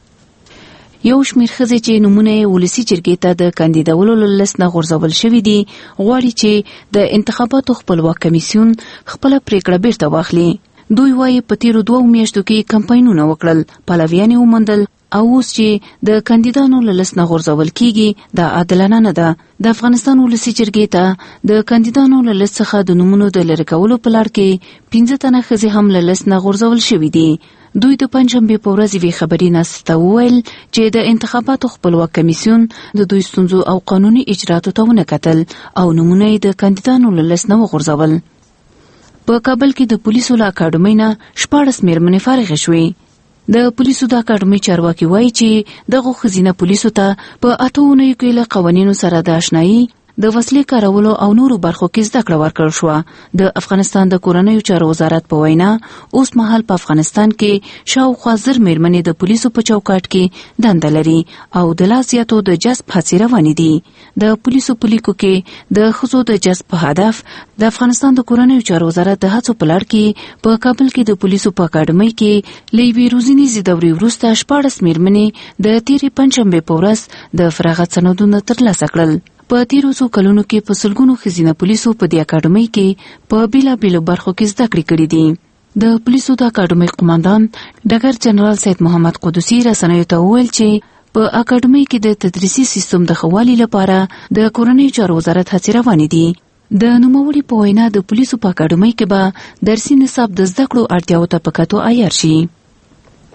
یو شمېر ښځې چې نومونه یې ولسي جرګې ته د کاندیدولو له لست نه غورځول شوي دي غواړي چې د انتخاباتو خپلواک کمیسیون خپله پریکړه بیرته واخلي. دوی وایي په تیرو 2 میاشتو کې کمپاینونه وکړل، پلویان یې وموندل او اوس چې د کاندیدانو له لست نه غورځول کیږي دا عادلانه نه ده. د افغانستان ولسي جرګې ته د کاندیدانو له لست څخه د نومونو د لرې کولو په لړ کې 15 تنه ښځې هم له لست نه غورځول شوي دي. دوی د پنځشنبې په ورځ یوې خبري ناستې ته وویل چې د انتخاباتو خپلواک کمیسیون د دوی ستونزو او قانوني اجراتو ته ونه کتل او نومونه یې د کاندیدانو له لست نه وغورځول. په کابل کې د پولیسو له اکاډمۍ نه 14 مېرمنې فارغې شوې. د پولیسو د اکاډمۍ چارواکي وایي چې دغه ښځینه پولیسو ته په 8 اونیو کې له قوانینو سره د آشنایي د وسلې کارولو او نورو برخو کې زده کړه ورکړل شوه. د افغانستان د کورنیو چارو وزارت په وینا اوس مهال په افغانستان کې شاوخوا 1000 مېرمنې د پولیسو په چوکاټ کې دنده لري او د لا زیاتو د جذب هڅې روانې دي. د پولیسو په لیکو کې د ښځو د جذب په هدف د افغانستان د کورنیو چارو وزارت د هڅو په لړ کې په کابل کې د پولیسو په اکاډمۍ کې له یوې روزنیزې دورې وروسته 14 مېرمنې د تېرې پنځشنبې په ورځ د فراغت سندونه ترلاسه کړل. په تیرو څو کلونو کې په سلګونو ښځینه پولیسو په دې اکاډمۍ کې په بیلابیلو برخو کې زده کړې کړې دي. د پولیسو د اکاډمۍ قوماندان ډګر جنرال سید محمد قدوسی رسنیو ته وویل چې په اکاډمۍ کې د تدریسي سیستم د ښه والي لپاره د کورنیو چارو وزارت هڅې روانې دي. د نوموړي په وینا د پولیسو په اکاډمۍ کې به درسي نصاب د زده کړو اړتیاو ته په کتو عیار شي.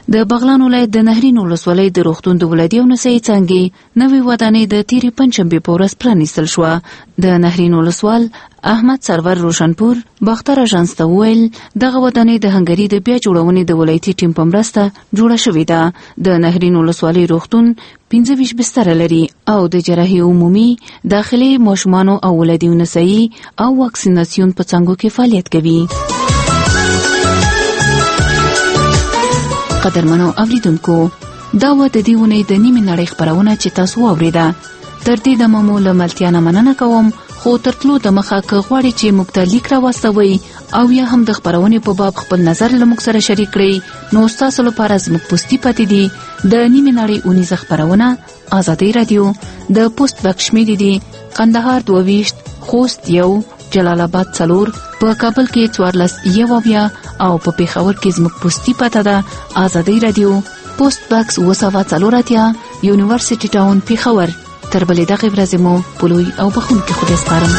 د بغلان ولایت د نهرین ولسوالۍ د روغتون د ولادي او نسایي څانګې نوې ودانۍ د تیرې پنجشنبې په ورځ پرانیستل شوه. د نهرین ولسوال احمد سرور روشنپور باختر اژانس ته وویل دغه ودانۍ د هنګري د بیا جوړونې د ولایتي ټیم په مرسته جوړه شوې ده. د نهرین ولسوالۍ روغتون 25 بستر لري او د جراحي عمومي، داخلي، ماشومانو او ولادي او نسایي او واکسیناسیون په څانګو کې فعالیت کوي. قدرمنو اوریدونکو، دا و د دې ونې د نیمې نړۍ خبرونه چې تاسو واوریده. تر دې دمه مو له ملتیا نه مننه کوم، خو تر تلو دمخه که غواړئ چې موږ ته لیک راواستوئ او یا هم د خبرونې په باب خپل نظر له موږ سره شریک کړئ، نو ستاسو لپاره زموږ پوسټي پاتې دي. د نیمې نړۍ اونیزه خبرونه آزادۍ رادیو، د پوسټ بکس شمیرې دي قندهار 22، خوست 1، جلال آباد 4، په کابل کې 14 او په پیښور کې زموږ پوسټي پته ده آزادۍ رادیو، پوسټ باکس 244، یونیورسيټي ټاون پیښور. تر بلې دغه ورځې مو پلوي او بخښونکي خدای سپارم.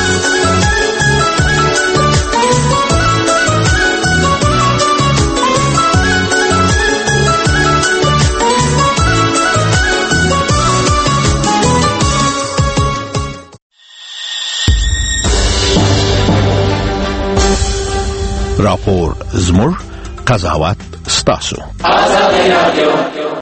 راپور زموږ، قضاوت ستاسو.